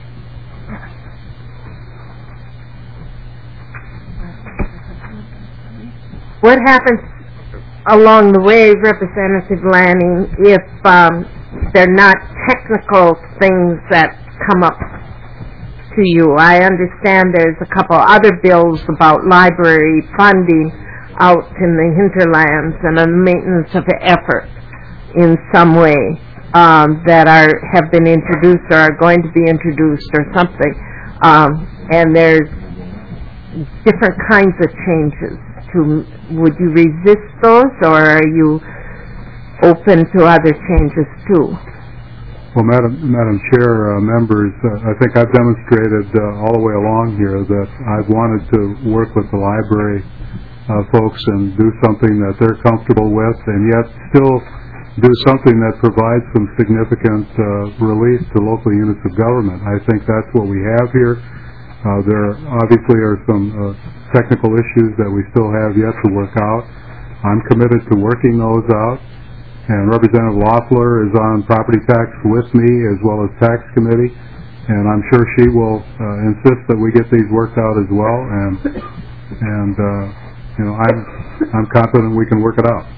What happens along the way, Representative Lanning, if they're not technical things that come up to you? I understand there's a couple other bills about library funding out in the hinterlands and the maintenance of effort in some way that have been introduced or are going to be introduced or something. And there's different kinds of changes. Would you resist those, or are you open to other changes too? Well, Madam Chair, members, I think I've demonstrated all the way along here that I've wanted to work with the library folks and do something that they're comfortable with, and yet still do something that provides some significant relief to local units of government. I think that's what we have here. There obviously are some technical issues that we still have yet to work out. I'm committed to working those out. And Representative Loeffler is on property tax with me as well as tax committee, and I'm sure she will insist that we get these worked out as well. And you know, I'm confident we can work it out.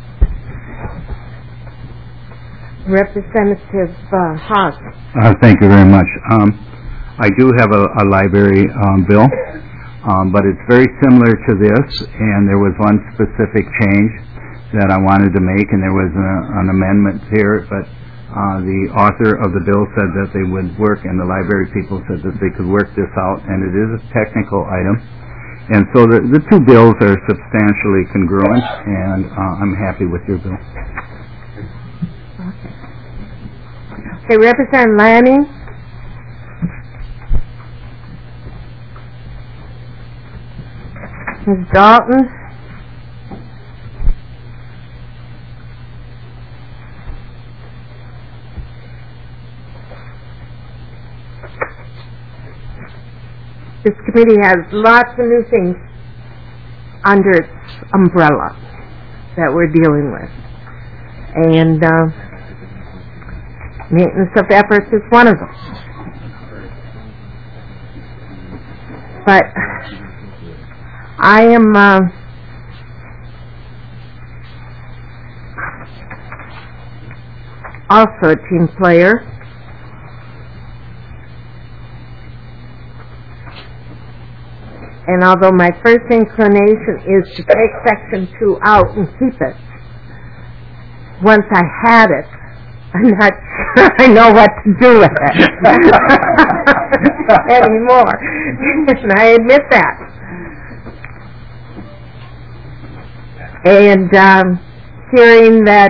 Representative Haas. Thank you very much. I do have a library bill, but it's very similar to this, and there was one specific change that I wanted to make, and there was an amendment here, but the author of the bill said that they would work, and the library people said that they could work this out, and it is a technical item. And so the two bills are substantially congruent, and I'm happy with your bill. Okay, Representative Lanning. Ms. Dalton. This committee has lots of new things under its umbrella that we're dealing with. And maintenance of efforts is one of them. But I am also a team player. And although my first inclination is to take Section 2 out and keep it, once I had it, I'm not sure I know what to do with it anymore. And I admit that. And hearing that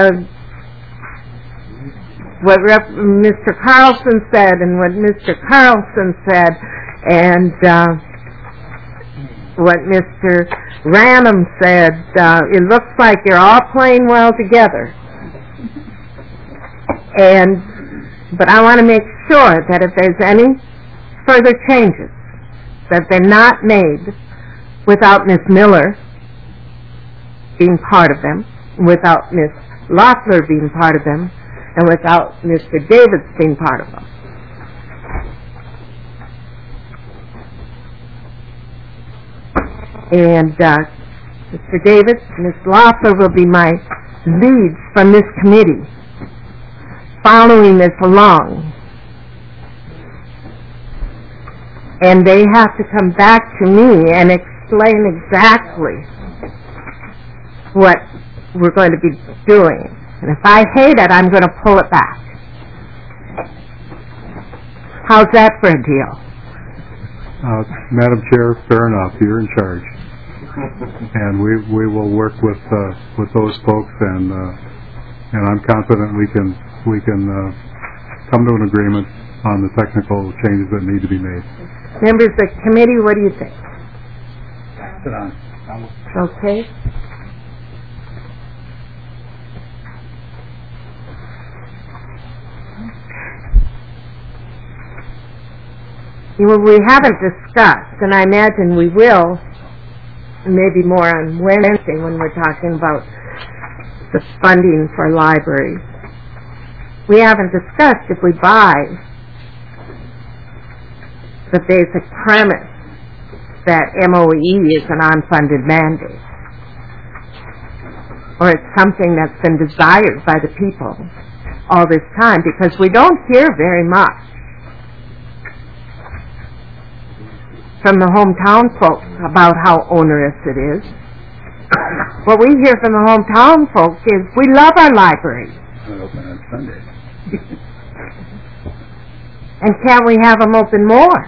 what Mr. Carlson said and what Mr. Carlson said and what Mr. Ranum said, it looks like you're all playing well together. But I want to make sure that if there's any further changes, that they're not made without Ms. Miller being part of them, without Ms. Loeffler being part of them, and without Mr. Davis being part of them. And Mr. Davis, Ms. Loeffler will be my leads from this committee, following this along. And they have to come back to me and explain exactly what we're going to be doing. And if I hate it, I'm going to pull it back. How's that for a deal? Madam Chair, fair enough. You're in charge. And we will work with those folks, and I'm confident we can come to an agreement on the technical changes that need to be made. Members of the committee, what do you think? Sit on. Okay. Well, we haven't discussed, and I imagine we will, maybe more on Wednesday when we're talking about the funding for libraries. We haven't discussed if we buy the basic premise that MOE is an unfunded mandate, or it's something that's been desired by the people all this time, because we don't hear very much from the hometown folks about how onerous it is. What we hear from the hometown folks is, we love our libraries. Open on Sunday. And can't we have them open more?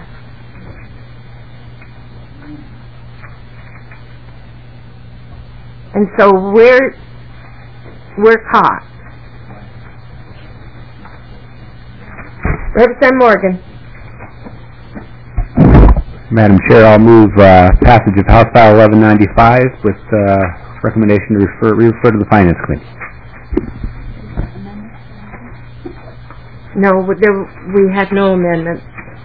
And so we're caught. Representative Morgan. Madam Chair, I'll move passage of House File 1195 with recommendation to refer to the Finance Committee. No, we had no amendments.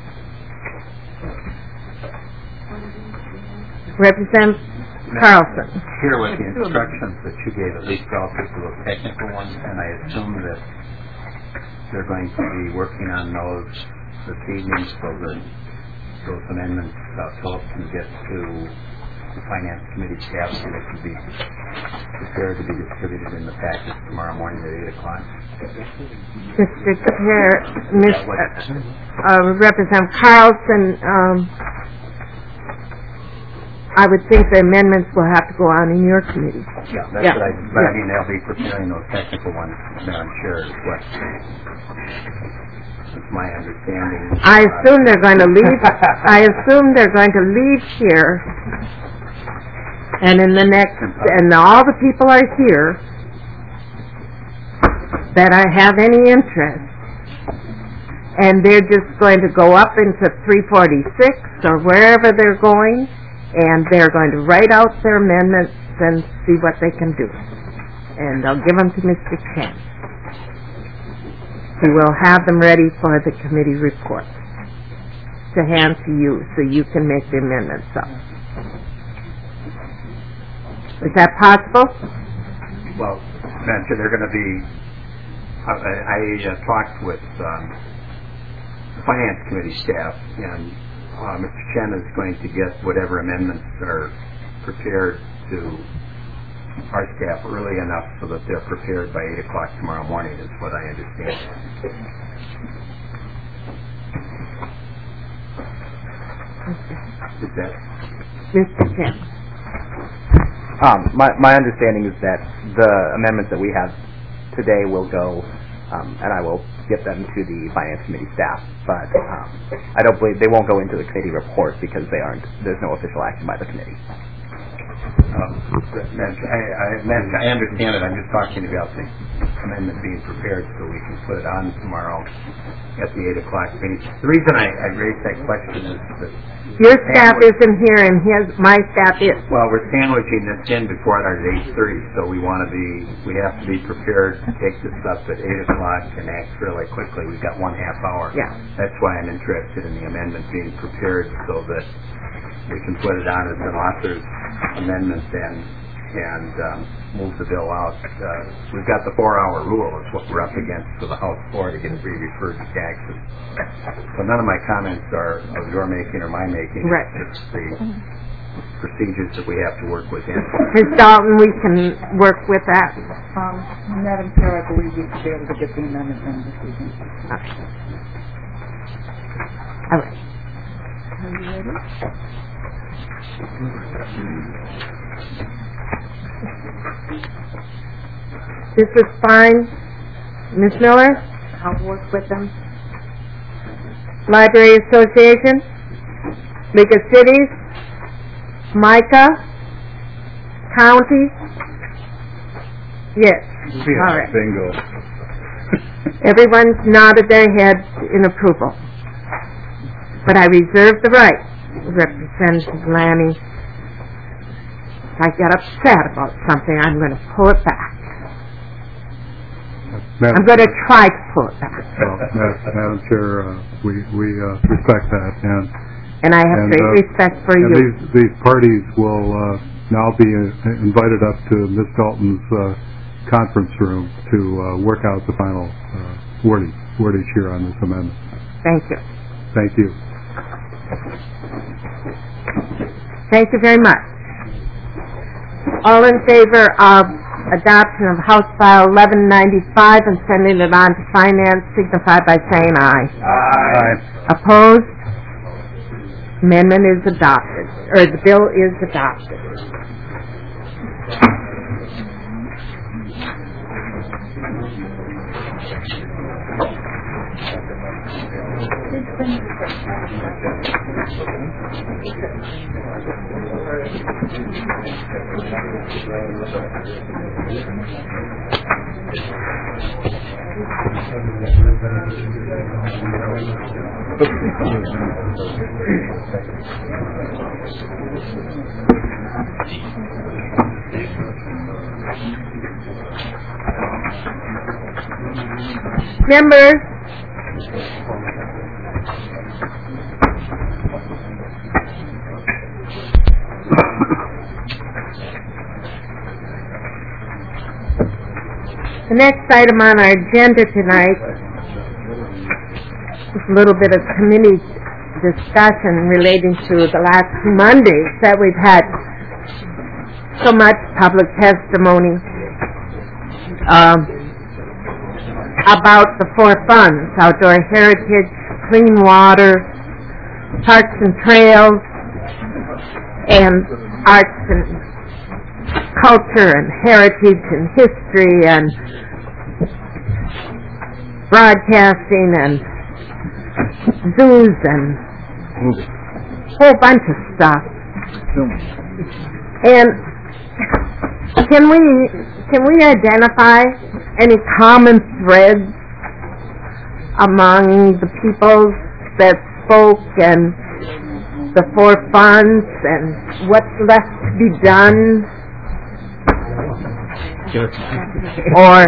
Representative Carlson. Here with the instructions that you gave, at least relative to those technical ones, and I assume that they're going to be working on those this evening so that those amendments Philip can get to the Finance Committee staff so they can be prepared to be distributed in the package tomorrow morning at 8 o'clock. Mr. Chair, Representative Carlson, I would think the amendments will have to go on in your committee. Yeah, that's what I mean, they'll be preparing those technical ones, Madam Chair, is what that's my understanding. I assume they're going to leave. I assume they're going to leave here, and in the next, and all the people are here that I have any interest, and they're just going to go up into 346 or wherever they're going, and they're going to write out their amendments and see what they can do, and I'll give them to Mr. Chen. And we'll have them ready for the committee report to hand to you so you can make the amendments up. Is that possible? Well, Madam Chair, they're going to be, I talked with the Finance Committee staff, and Mr. Chen is going to get whatever amendments are prepared to our staff early enough so that they're prepared by 8 o'clock tomorrow morning, is what I understand. Is that? Mr. Chen. My understanding is that the amendments that we have today will go, and I will get them to the Finance Committee staff, but I don't believe they won't go into the committee report because there's no official action by the committee. I understand it. I'm just talking about the amendment being prepared so we can put it on tomorrow at the 8 o'clock meeting. The reason I raised that question is that your staff isn't here, and my staff is. Well, we're sandwiching this in before our 8:30, so we have to be prepared to take this up at 8 o'clock and act fairly quickly. We've got 1/2 hour. Yeah. That's why I'm interested in the amendment being prepared so that we can put it on as an author's amendment and move the bill out. We've got the 4-hour rule. It's what we're up against for the House floor to get it referred to taxes. So none of my comments are of your making or my making. Right. It's the procedures that we have to work within. Ms. Dalton, we can work with that. Madam Chair, I believe we should be able to get the amendment in this evening. Okay. All right. Are you ready? This is fine. Ms. Miller? I'll work with them. Library Association? League of Cities? Micah? County? Yes. All right. Bingo. Everyone's nodded their heads in approval. But I reserve the right, Representative Lanning. If I get upset about something, I'm going to pull it back. I'm going to try to pull it back. Well, Madam Chair, we respect that, and I have great respect for and you. These parties will now be invited up to Ms. Dalton's conference room to work out the final wordage here on this amendment. Thank you. Thank you. Thank you very much. All in favor of adoption of House File 1195 and sending it on to Finance signify by saying aye. Aye. Opposed? Amendment is adopted, or the bill is adopted. Members, the next item on our agenda tonight is a little bit of committee discussion relating to the last 2 Mondays that we've had so much public testimony about the 4 funds: outdoor heritage, clean water, parks and trails, and arts and culture and heritage and history and broadcasting and zoos and a whole bunch of stuff. And can we identify any common threads among the peoples that spoke and the 4 funds and what's left to be done? Or,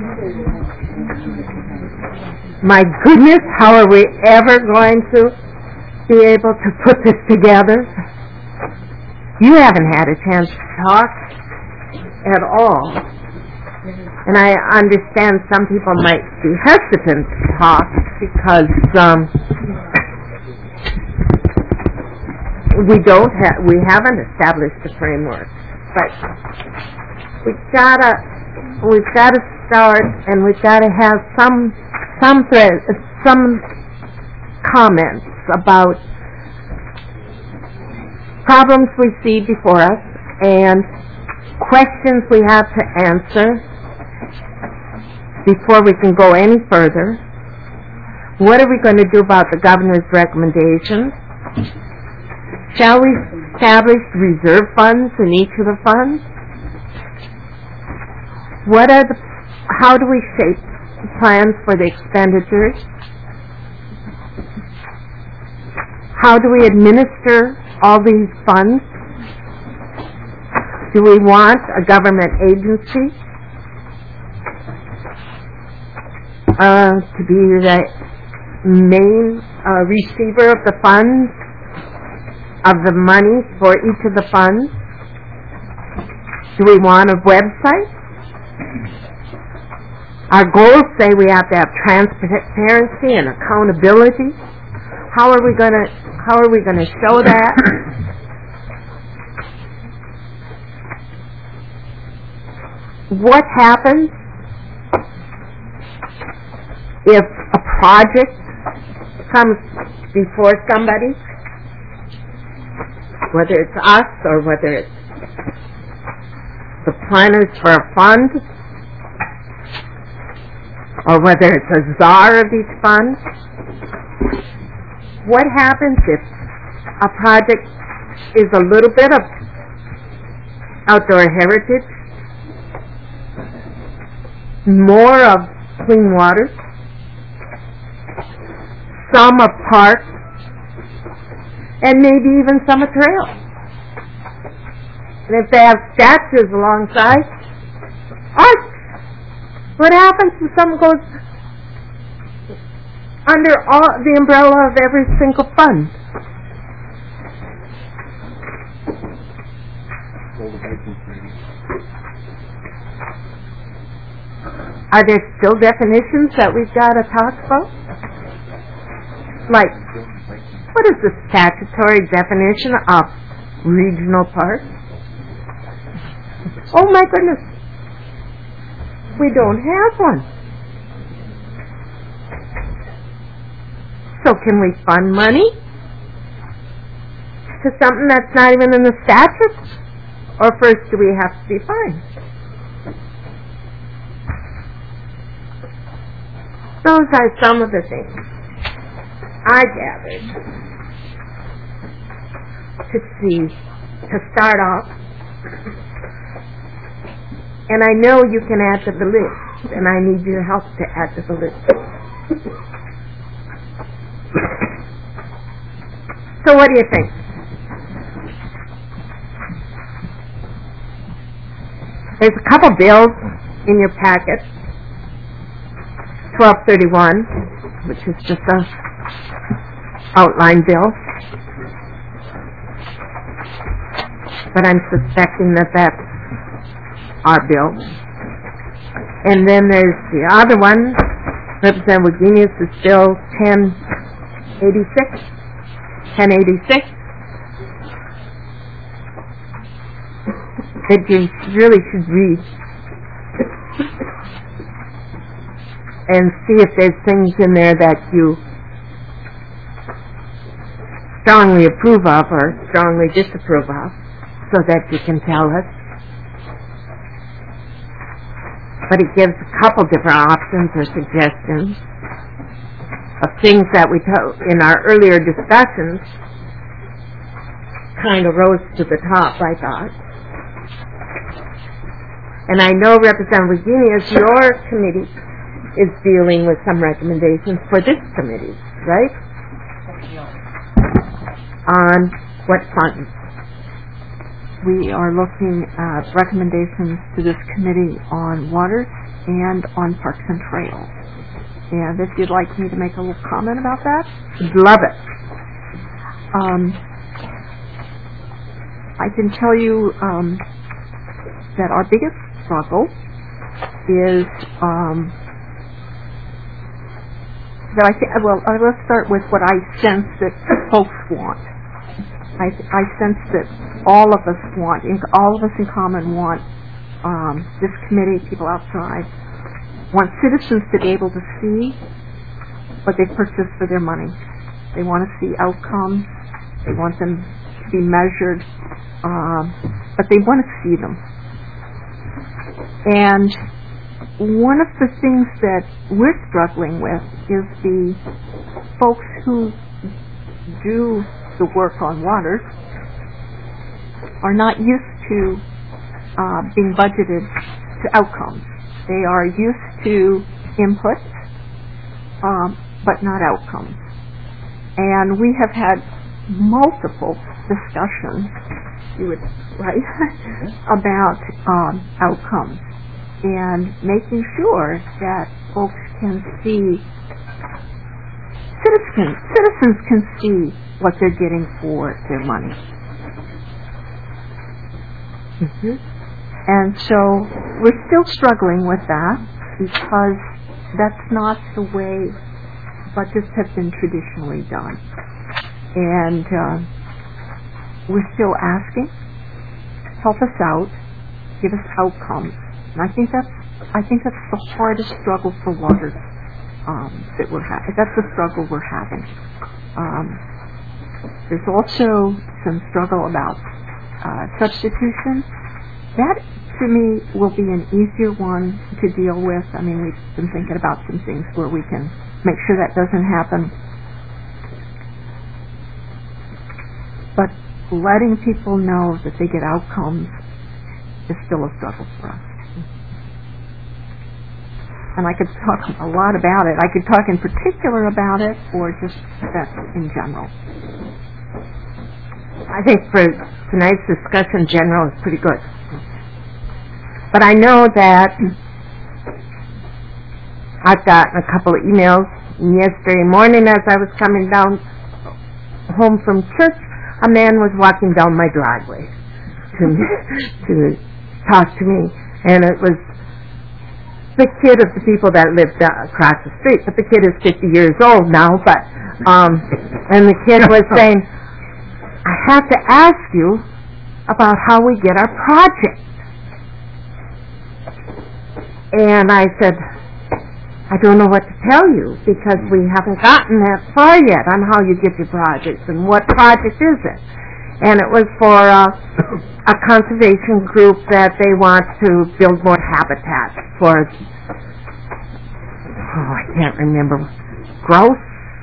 my goodness, how are we ever going to be able to put this together? You haven't had a chance to talk at all. And I understand some people might be hesitant to talk because we haven't established a framework. But we've got to start, and we've got to have some comments about problems we see before us and questions we have to answer before we can go any further. What are we going to do about the governor's recommendations? Shall we establish reserve funds in each of the funds? How do we shape the plans for the expenditures? How do we administer all these funds? Do we want a government agency to be the main receiver of the funds, of the money for each of the funds? Do we want a website? Our goals say we have to have transparency and accountability. How are we going to show that? What happens if a project comes before somebody, whether it's us or whether it's the planners for a fund? or whether it's a czar of each fund. What happens if a project is a little bit of outdoor heritage, more of clean water, some of parks, and maybe even some of trails? And if they have statues alongside, art. What happens if something goes under the umbrella of every single fund? Are there still definitions that we've got to talk about? Like, what is the statutory definition of regional park? Oh my goodness, we don't have one. So can we fund money to something that's not even in the statute? Or first do we have to be fined? Those are some of the things I gathered to start off. And I know you can add to the list, and I need your help to add to the list. So what do you think? There's a couple bills in your packet. 1231, which is just a outline bill. But I'm suspecting that that's our bill. And then there's the other one, Representative Wagenius, is Bill 1086. That you really should read and see if there's things in there that you strongly approve of or strongly disapprove of, so that you can tell us. But it gives a couple different options or suggestions of things that we in our earlier discussions kind of rose to the top, I thought. And I know, Representative Wagenius, your committee is dealing with some recommendations for this committee, right? On what funds? We are looking at recommendations to this committee on waters and on parks and trails. And if you'd like me to make a little comment about that, love it. I can tell you that our biggest struggle is let's start with what I sense that folks want. I sense that all of us in common want this committee, people outside, want citizens to be able to see what they purchased for their money. They want to see outcomes. They want them to be measured, but they want to see them. And one of the things that we're struggling with is the folks who do the work on water are not used to being budgeted to outcomes. They are used to inputs, but not outcomes. And we have had multiple discussions, about outcomes and making sure that folks can see, citizens can see what they're getting for their money. And so we're still struggling with that because that's not the way budgets have been traditionally done. And we're still asking, help us out, give us outcomes. And I think that's the hardest struggle for water that we're having. That's the struggle we're having. There's also some struggle about substitution. That to me, will be an easier one to deal with. I mean, we've been thinking about some things where we can make sure that doesn't happen. But letting people know that they get outcomes is still a struggle for us. And I could talk a lot about it. I could talk in particular about it, or just that in general. I think for tonight's discussion, general is pretty good. But I know that I've gotten a couple of emails yesterday morning as I was coming down home from church. A man was walking down my driveway to talk to me, and it was the kid of the people that lived across the street. But the kid is 50 years old now. But and the kid was saying, "I have to ask you about how we get our project." And I said, "I don't know what to tell you because we haven't gotten that far yet on how you get your projects and what project is it." And it was for a conservation group that they want to build more habitat for, I can't remember, grouse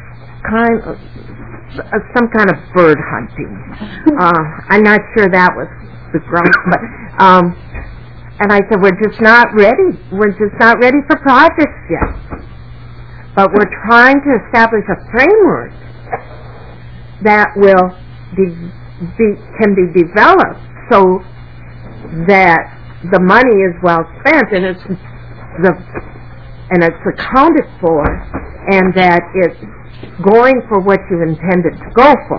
some kind of bird hunting. I'm not sure that was the grouse, but and I said, we're just not ready. We're just not ready for projects yet. But we're trying to establish a framework that will can be developed so that the money is well spent and it's accounted for, and that it's going for what you intended to go for.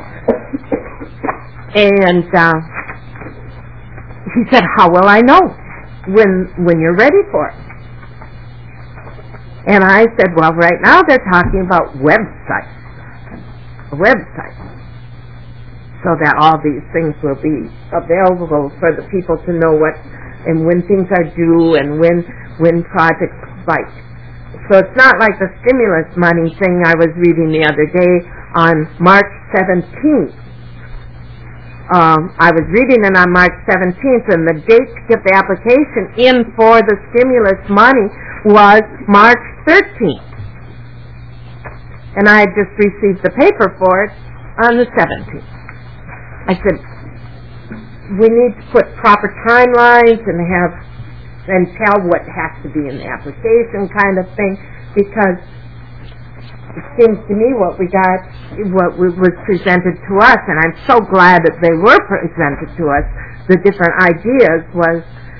And he said, "How will I know when you're ready for it?" And I said, "Well, right now they're talking about websites, a website, so that all these things will be available for the people to know what and when things are due and when projects spike." So it's not like the stimulus money thing I was reading the other day on March 17th. I was reading it on March 17th, and the date to get the application in for the stimulus money was March 13th. And I had just received the paper for it on the 17th. I said, we need to put proper timelines and tell what has to be in the application kind of thing, because it seems to me what was presented to us, and I'm so glad that they were presented to us, the different ideas, was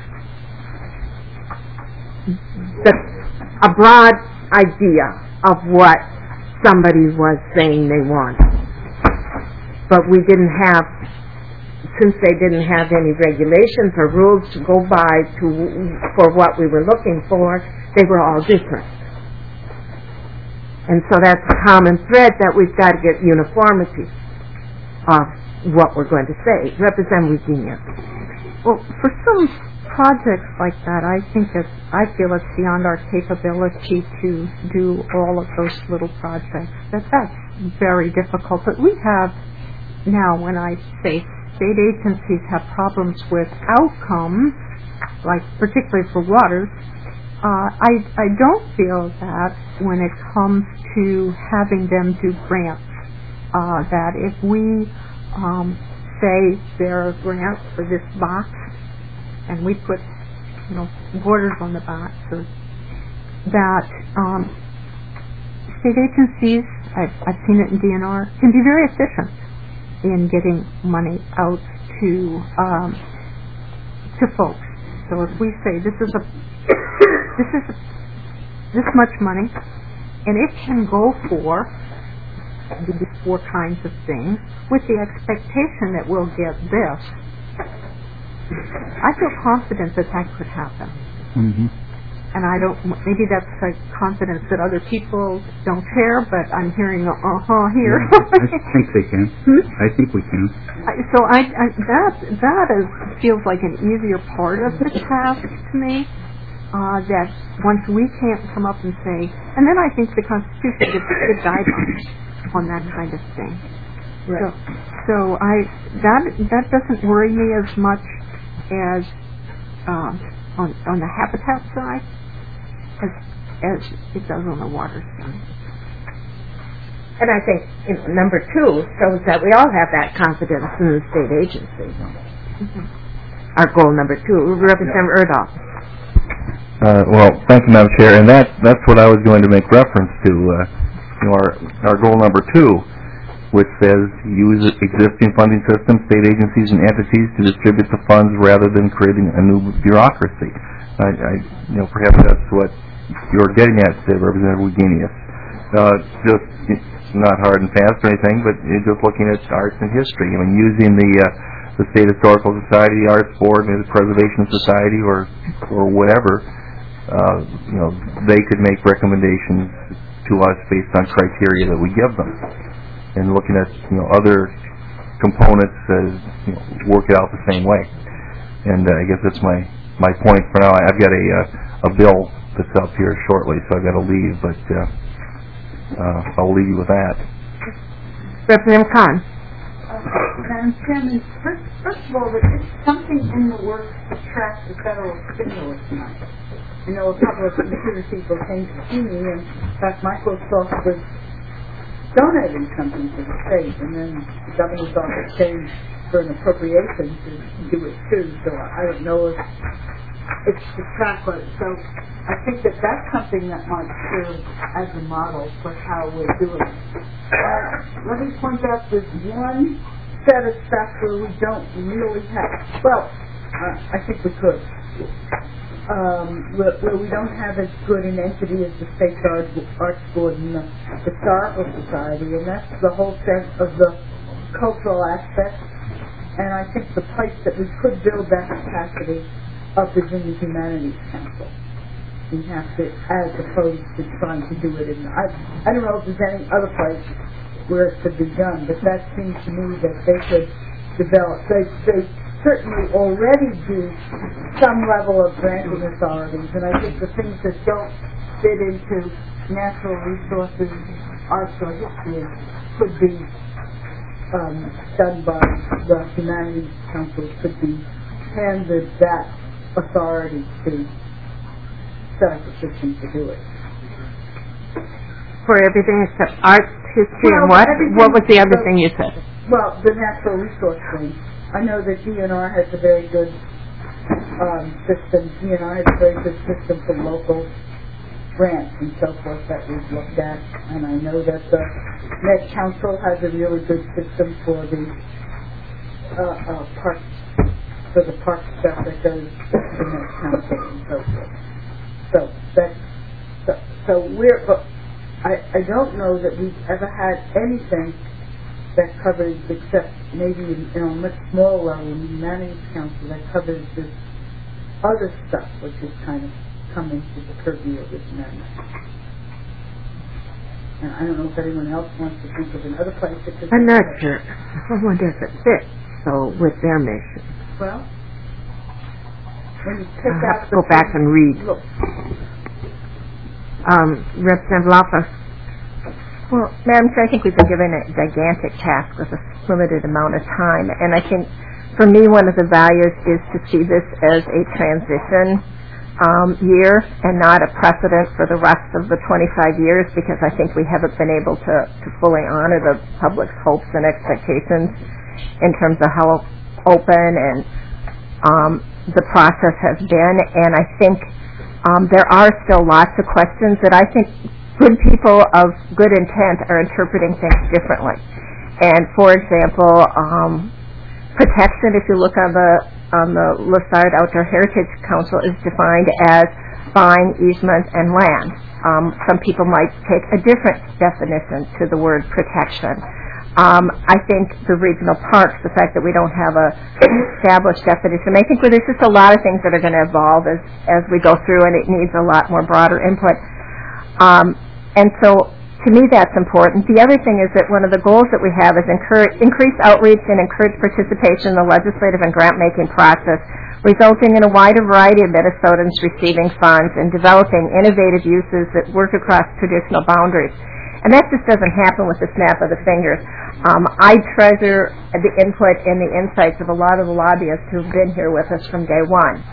a broad idea of what somebody was saying they wanted. But we didn't have, since they didn't have any regulations or rules to go by for what we were looking for, they were all different. And so that's a common thread that we've got to get uniformity of what we're going to say. Representative Virginia. Well, for some projects like that, I feel it's beyond our capability to do all of those little projects. That's very difficult. But we have now, when I say state agencies have problems with outcomes, like particularly for waters, I don't feel that when it comes to having them do grants, that if we say there are grants for this box, and we put, borders on the box, or that state agencies, I've seen it in DNR, can be very efficient in getting money out to folks. So if we say this is this much money, and it can go for these four kinds of things with the expectation that we'll get this, I feel confident that could happen. Mm-hmm. And maybe that's a confidence that other people don't share, but I'm hearing here. I think they can. I think we can. So that feels like an easier part of the task to me. That once we can't come up and say, and then I think the Constitution gives good guidelines on that kind of thing. Right. So that doesn't worry me as much as on the habitat side as it does on the water side. And I think number 2 shows that we all have that confidence in the state agency. Our goal number 2, Representative Erdahl. Well, thank you, Madam Chair, and that's what I was going to make reference to. Our goal number 2, which says use existing funding systems, state agencies, and entities to distribute the funds rather than creating a new bureaucracy. Perhaps that's what you're getting at, Representative Wagenius. Just not hard and fast or anything, but just looking at arts and history. I mean, using the State Historical Society, Arts Board, maybe the Preservation Society, or whatever. They could make recommendations to us based on criteria that we give them, and looking at other components work it out the same way. And I guess that's my point for now. I've got a bill that's up here shortly, so I've got to leave, but I'll leave you with that. Representative Khan. Madam Chairman, first of all, there's something in the works to track the federal stimulus money. I know a couple of computer people came to see me, and in fact, Microsoft was donating something to the state, and then the governor's office came for an appropriation to do it too, so I don't know if it's to track it. So I think that that's something that might serve as a model for how we're doing it. Let me point out there's one set of stuff where we don't really have, well, I think we could. Where we don't have as good an entity as the State Arts Board and the Historical Society, and that's the whole sense of the cultural aspect. And I think the place that we could build that capacity up is in the Humanities Council. We have to, as opposed to trying to do it in, I don't know if there's any other place where it could be done, but that seems to me that they could develop, they certainly already do some level of granting authorities, and I think the things that don't fit into natural resources, arts, or history could be done by the Humanities Council, could be handed that authority to set up a system to do it. For everything except arts, history, and what? What was the other thing you said? Well, the natural resource thing. I know that DNR has a very good system. DNR has a very good system for local grants and so forth that we've looked at. And I know that the Met Council has a really good system for the park stuff that goes to the Met Council and so forth. So I don't know that we've ever had anything that covers, except maybe in a much smaller level in the Humanities Council, that covers this other stuff, which is kind of coming to the purview of this amendment. And I don't know if anyone else wants to think of another place that could... I'm not sure. I wonder if it fits, so, with their mission. Well, when you take I'll out have to go back and read. Look. Representative Loftus. Well, Madam Chair, I think we've been given a gigantic task with a limited amount of time, and I think for me one of the values is to see this as a transition year and not a precedent for the rest of the 25 years, because I think we haven't been able to fully honor the public's hopes and expectations in terms of how open and the process has been, and I think there are still lots of questions that I think good people of good intent are interpreting things differently. And for example, protection, if you look on the Lessard Outdoor Heritage Council, is defined as buying easements and land. Some people might take a different definition to the word protection. I think the regional parks, the fact that we don't have a established definition, I think there's just a lot of things that are going to evolve as we go through, and it needs a lot more broader input. And so, to me, that's important. The other thing is that one of the goals that we have is increase outreach and encourage participation in the legislative and grant-making process, resulting in a wider variety of Minnesotans receiving funds and developing innovative uses that work across traditional boundaries. And that just doesn't happen with the snap of the fingers. I treasure the input and the insights of a lot of the lobbyists who've been here with us from day one.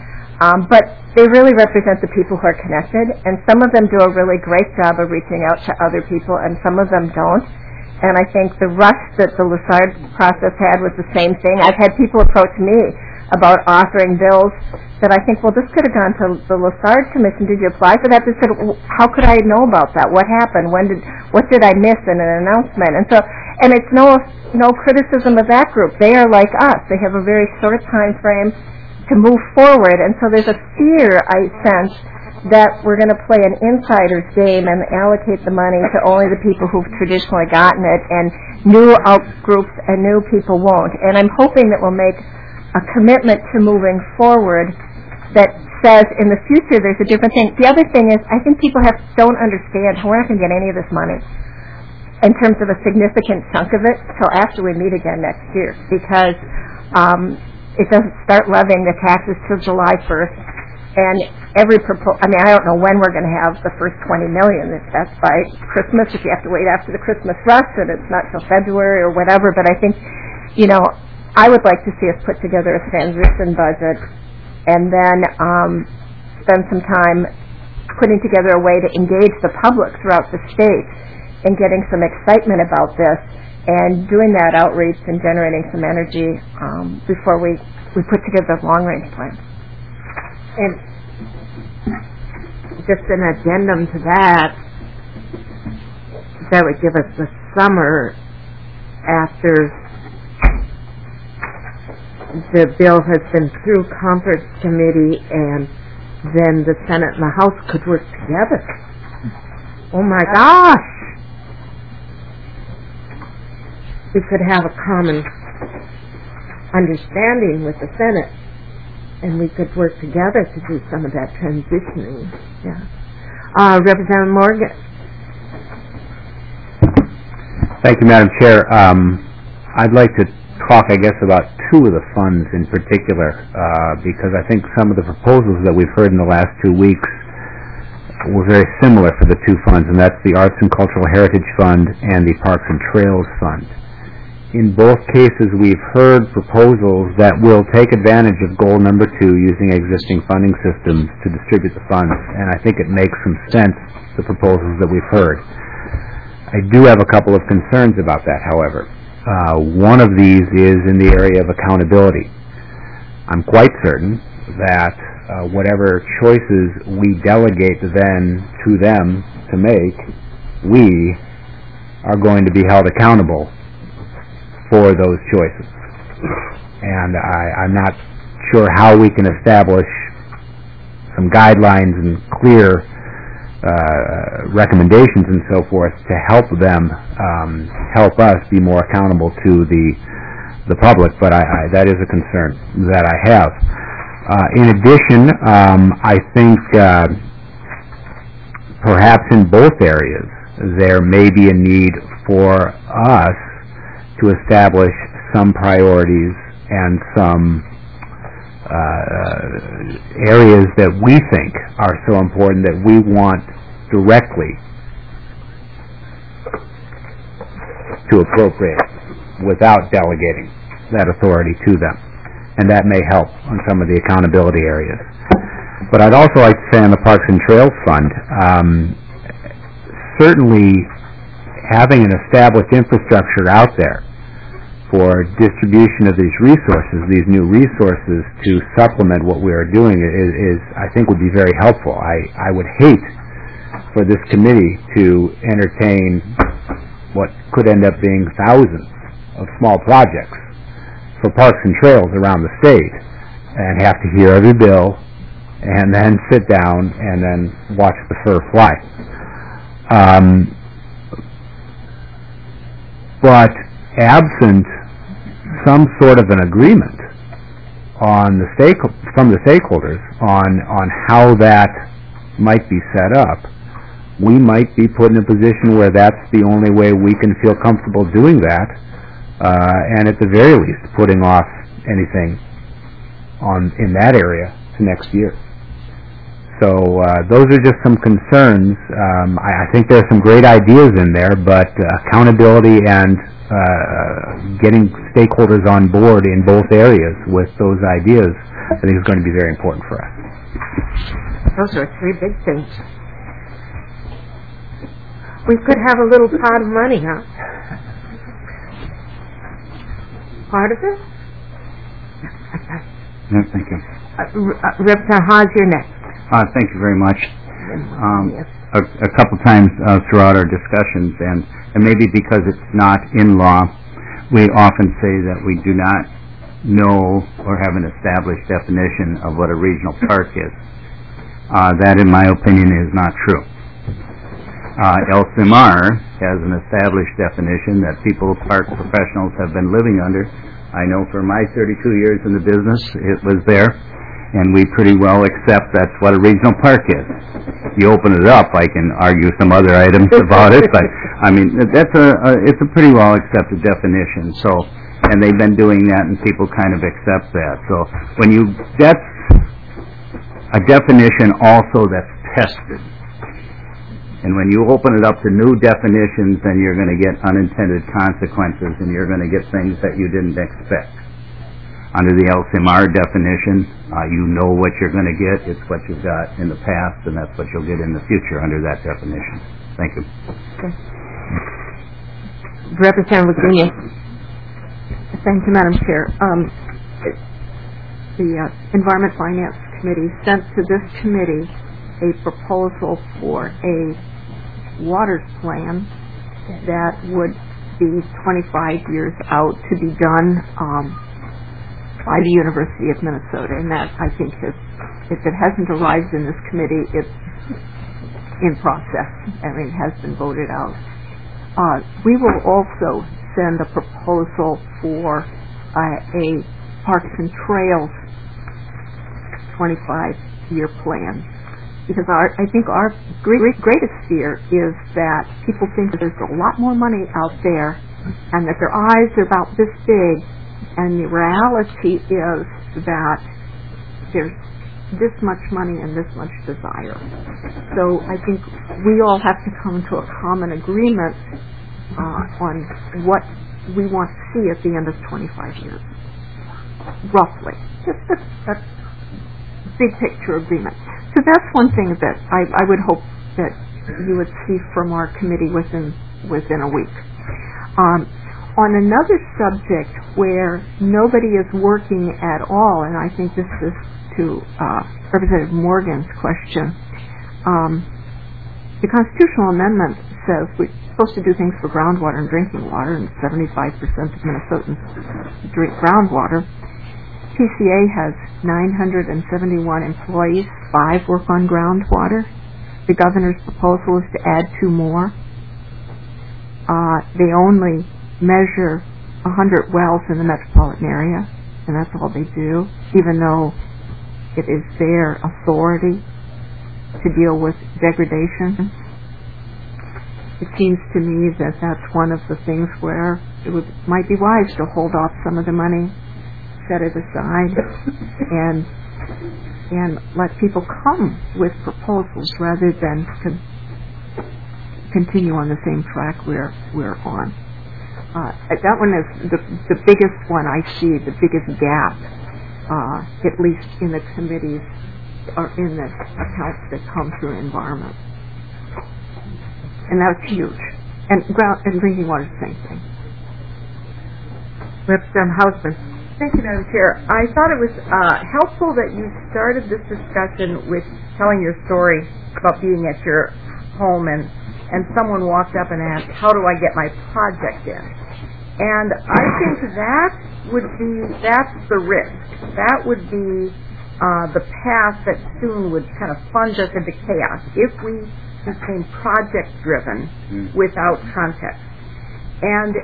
But they really represent the people who are connected, and some of them do a really great job of reaching out to other people, and some of them don't. And I think the rush that the Lessard process had was the same thing. I've had people approach me about authoring bills that I think, well, this could have gone to the Lessard Commission. Did you apply for that? They said, how could I know about that? What happened? What did I miss in an announcement? And it's no criticism of that group. They are like us. They have a very short time frame to move forward, and so there's a fear, I sense, that we're going to play an insider's game and allocate the money to only the people who've traditionally gotten it, and new out groups and new people won't. And I'm hoping that we'll make a commitment to moving forward that says in the future there's a different thing. The other thing is I think people don't understand how we're not going to get any of this money in terms of a significant chunk of it till after we meet again next year, because it doesn't start levying the taxes till July 1st, and I don't know when we're going to have the first $20 million. If that's by Christmas, if you have to wait after the Christmas rush, and it's not till February or whatever. But I think, I would like to see us put together a transition budget, and then spend some time putting together a way to engage the public throughout the state and getting some excitement about this, and doing that outreach and generating some energy before we put together a long-range plan. And just an addendum to that would give us the summer after the bill has been through conference committee, and then the Senate and the House could work together. Oh my gosh! We could have a common understanding with the Senate, and we could work together to do some of that transitioning. Yeah. Representative Morgan. Thank you, Madam Chair. I'd like to talk, I guess, about two of the funds in particular, because I think some of the proposals that we've heard in the last 2 weeks were very similar for the two funds, and that's the Arts and Cultural Heritage Fund and the Parks and Trails Fund. In both cases, we've heard proposals that will take advantage of goal number 2 using existing funding systems to distribute the funds, and I think it makes some sense, the proposals that we've heard. I do have a couple of concerns about that, however. One of these is in the area of accountability. I'm quite certain that whatever choices we delegate then to them to make, we are going to be held accountable for those choices. And I'm not sure how we can establish some guidelines and clear recommendations and so forth to help them help us be more accountable to the public, but that is a concern that I have. In addition, I think perhaps in both areas there may be a need for us to establish some priorities and some areas that we think are so important that we want directly to appropriate without delegating that authority to them. And that may help on some of the accountability areas. But I'd also like to say on the Parks and Trails Fund, certainly having an established infrastructure out there for distribution of these resources, these new resources to supplement what we are doing is I think would be very helpful. I would hate for this committee to entertain what could end up being thousands of small projects for parks and trails around the state and have to hear every bill and then sit down and then watch the fur fly. But absent some sort of an agreement on from the stakeholders on how that might be set up, we might be put in a position where that's the only way we can feel comfortable doing that, and at the very least putting off anything in that area to next year. So those are just some concerns. I think there are some great ideas in there, but accountability and getting stakeholders on board in both areas with those ideas, I think is going to be very important for us. Those are three big things. We could have a little pot of money, huh? Part of it? No, thank you. Representative Haas, you're next. Thank you very much. A couple times throughout our discussions, and maybe because it's not in law, we often say that we do not know or have an established definition of what a regional park is. That, in my opinion, is not true. LCMR has an established definition that people, park professionals, have been living under. I know for my 32 years in the business, it was there, and we pretty well accept that's what a regional park is. You open it up, I can argue some other items about it, but I mean, it's a pretty well accepted definition. So, and they've been doing that, and people kind of accept that. So, that's a definition also that's tested. And when you open it up to new definitions, then you're going to get unintended consequences, and you're going to get things that you didn't expect. Under the LCMR definition, you know what you're going to get. It's what you've got in the past, and that's what you'll get in the future under that definition. Thank you. Okay. Representative Virginia. Thank you, Madam Chair. The Environment Finance Committee sent to this committee a proposal for a water plan that would be 25 years out to be done by the University of Minnesota, and that, I think, if it hasn't arrived in this committee, it's in process. I mean, it has been voted out. We will also send a proposal for a Parks and Trails 25-year plan, because I think our greatest fear is that people think that there's a lot more money out there and that their eyes are about this big, and the reality is that there's this much money and this much desire. So I think we all have to come to a common agreement on what we want to see at the end of 25 years, roughly. Just a big picture agreement. So that's one thing that I would hope that you would see from our committee within a week. On another subject where nobody is working at all, and I think this is to Representative Morgan's question, the constitutional amendment says we're supposed to do things for groundwater and drinking water, and 75% of Minnesotans drink groundwater. PCA has 971 employees, 5 work on groundwater. The governor's proposal is to add 2 more. They only measure 100 wells in the metropolitan area, and that's all they do, even though it is their authority to deal with degradation. It seems to me that that's one of the things where it might be wise to hold off some of the money, set it aside, and let people come with proposals rather than continue on the same track we're on. That one is the biggest one I see, the biggest gap, at least in the committees or in the accounts that come through environment. And that's huge. And drinking water is the same thing. Representative Hausman. Thank you, Madam Chair. I thought it was helpful that you started this discussion with telling your story about being at your home and someone walked up and asked, how do I get my project in? And I think that's the risk. That would be the path that soon would kind of plunge us into chaos if we became project-driven without context. And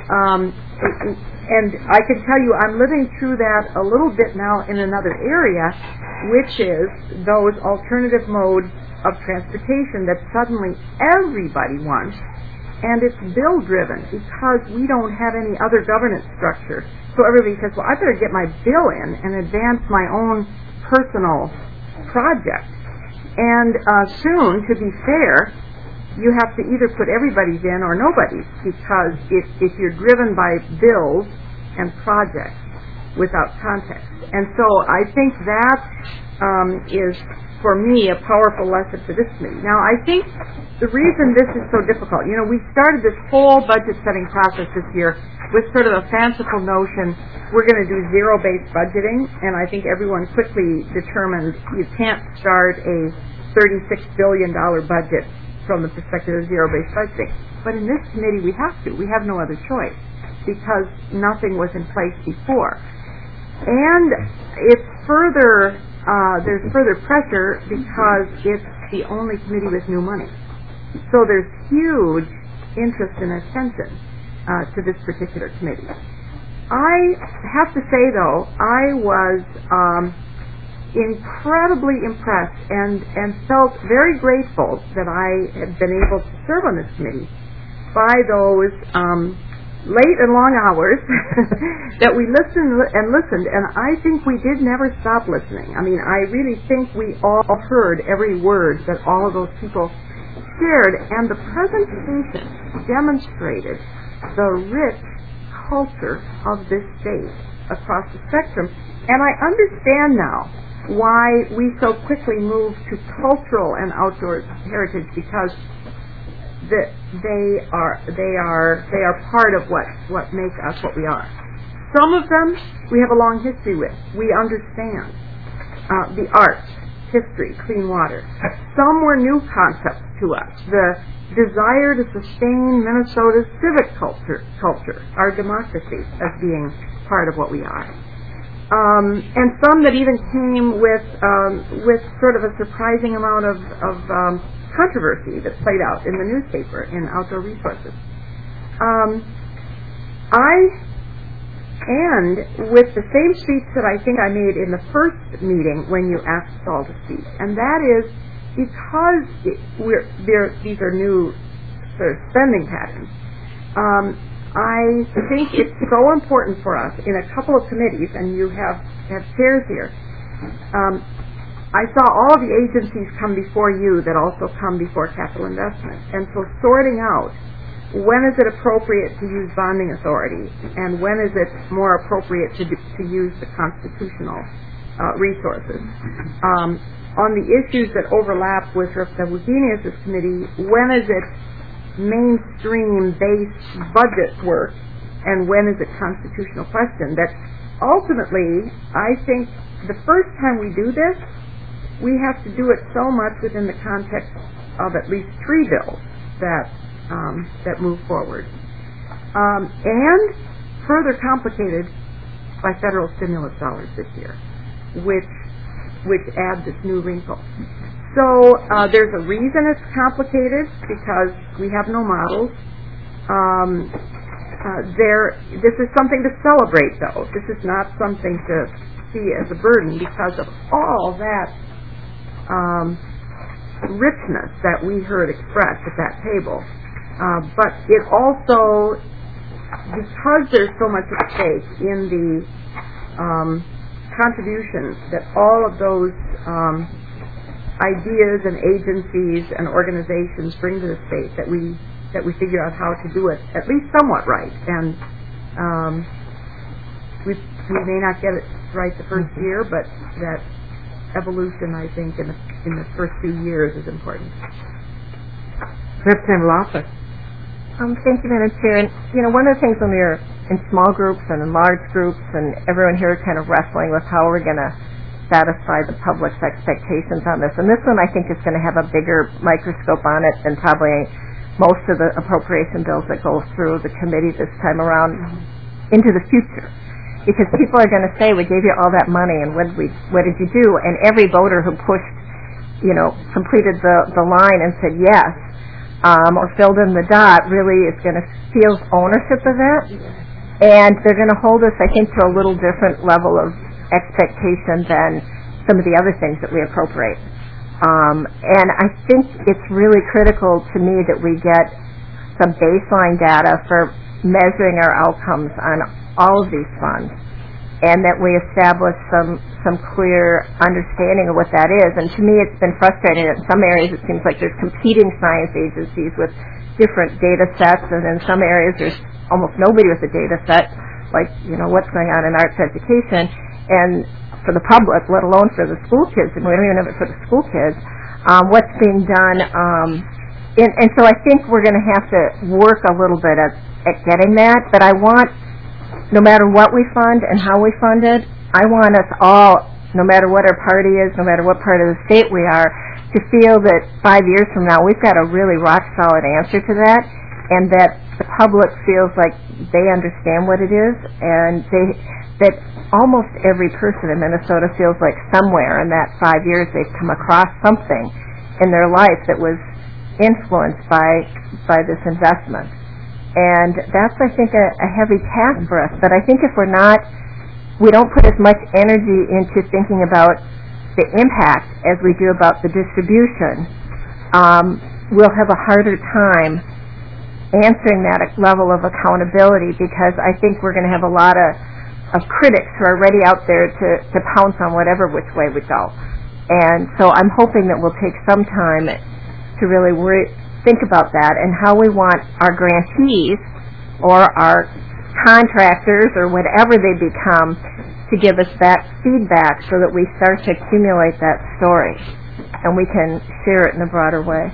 I can tell you I'm living through that a little bit now in another area, which is those alternative modes of transportation that suddenly everybody wants, and it's bill-driven because we don't have any other governance structure. So everybody says, well, I better get my bill in and advance my own personal project. And soon, to be fair, you have to either put everybody's in or nobody's, because if you're driven by bills and projects, without context. And so I think that is, for me, a powerful lesson for this committee. Now, I think the reason this is so difficult, we started this whole budget setting process this year with sort of a fanciful notion we're going to do zero-based budgeting, and I think everyone quickly determined you can't start a $36 billion budget from the perspective of zero-based budgeting. But in this committee, we have to. We have no other choice because nothing was in place before. And it's further, there's further pressure because it's the only committee with new money. So there's huge interest and attention to this particular committee. I have to say, though, I was incredibly impressed and felt very grateful that I had been able to serve on this committee by those late and long hours that we listened, and I think we did never stop listening. I mean, I really think we all heard every word that all of those people shared, and the presentation demonstrated the rich culture of this state across the spectrum. And I understand now why we so quickly move to cultural and outdoor heritage, because they are part of what make us what we are. Some of them we have a long history with. We understand the arts, history, clean water. Some were new concepts to us. The desire to sustain Minnesota's civic culture, our democracy, as being part of what we are. And some that even came with sort of a surprising amount of controversy that played out in the newspaper in Outdoor Resources. I end with the same speech that I think I made in the first meeting when you asked Saul to speak, and that is because these are new sort of spending patterns. I think it's so important for us in a couple of committees, and you have chairs here. I saw all of the agencies come before you that also come before capital investment, and so sorting out when is it appropriate to use bonding authority and when is it more appropriate to use the constitutional resources. On the issues that overlap with Representative Wagenius' committee, when is it mainstream-based budget work and when is it constitutional question? That ultimately, I think the first time we do this, we have to do it so much within the context of at least 3 bills that move forward. And further complicated by federal stimulus dollars this year, which add this new wrinkle. So there's a reason it's complicated, because we have no models. This is something to celebrate, though. This is not something to see as a burden because of all that richness that we heard expressed at that table. But it also, because there's so much at stake in the contributions that all of those ideas and agencies and organizations bring to the state, that we figure out how to do it at least somewhat right. And we may not get it right the first year, but that evolution, I think, in the first few years is important. Representative Loeffler. Thank you, Madam Chair. And one of the things when we were in small groups and in large groups, and everyone here kind of wrestling with how we're going to satisfy the public's expectations on this. And this one, I think, is going to have a bigger microscope on it than probably most of the appropriation bills that go through the committee this time around into the future. Because people are going to say, we gave you all that money, and what did you do? And every voter who pushed, completed the line and said yes, or filled in the dot, really is going to feel ownership of that. And they're going to hold us, I think, to a little different level of expectation than some of the other things that we appropriate. And I think it's really critical to me that we get some baseline data for measuring our outcomes on all of these funds, and that we establish some clear understanding of what that is. And to me, it's been frustrating. In some areas, it seems like there's competing science agencies with different data sets, and in some areas, there's almost nobody with a data set. like, what's going on in arts education, and for the public, let alone for the school kids, and we don't even have it for the school kids, what's being done. And so I think we're going to have to work a little bit at getting that, but I want, no matter what we fund and how we fund it, I want us all, no matter what our party is, no matter what part of the state we are, to feel that 5 years from now we've got a really rock-solid answer to that, and that the public feels like they understand what it is, and that almost every person in Minnesota feels like somewhere in that 5 years they've come across something in their life that was influenced by this investment. And that's, I think, a heavy task for us. But I think if we don't put as much energy into thinking about the impact as we do about the distribution, we'll have a harder time answering that level of accountability, because I think we're going to have a lot of critics who are ready out there to pounce on whatever which way we go. And so I'm hoping that we'll take some time to really think about that and how we want our grantees or our contractors or whatever they become to give us that feedback so that we start to accumulate that story and we can share it in a broader way.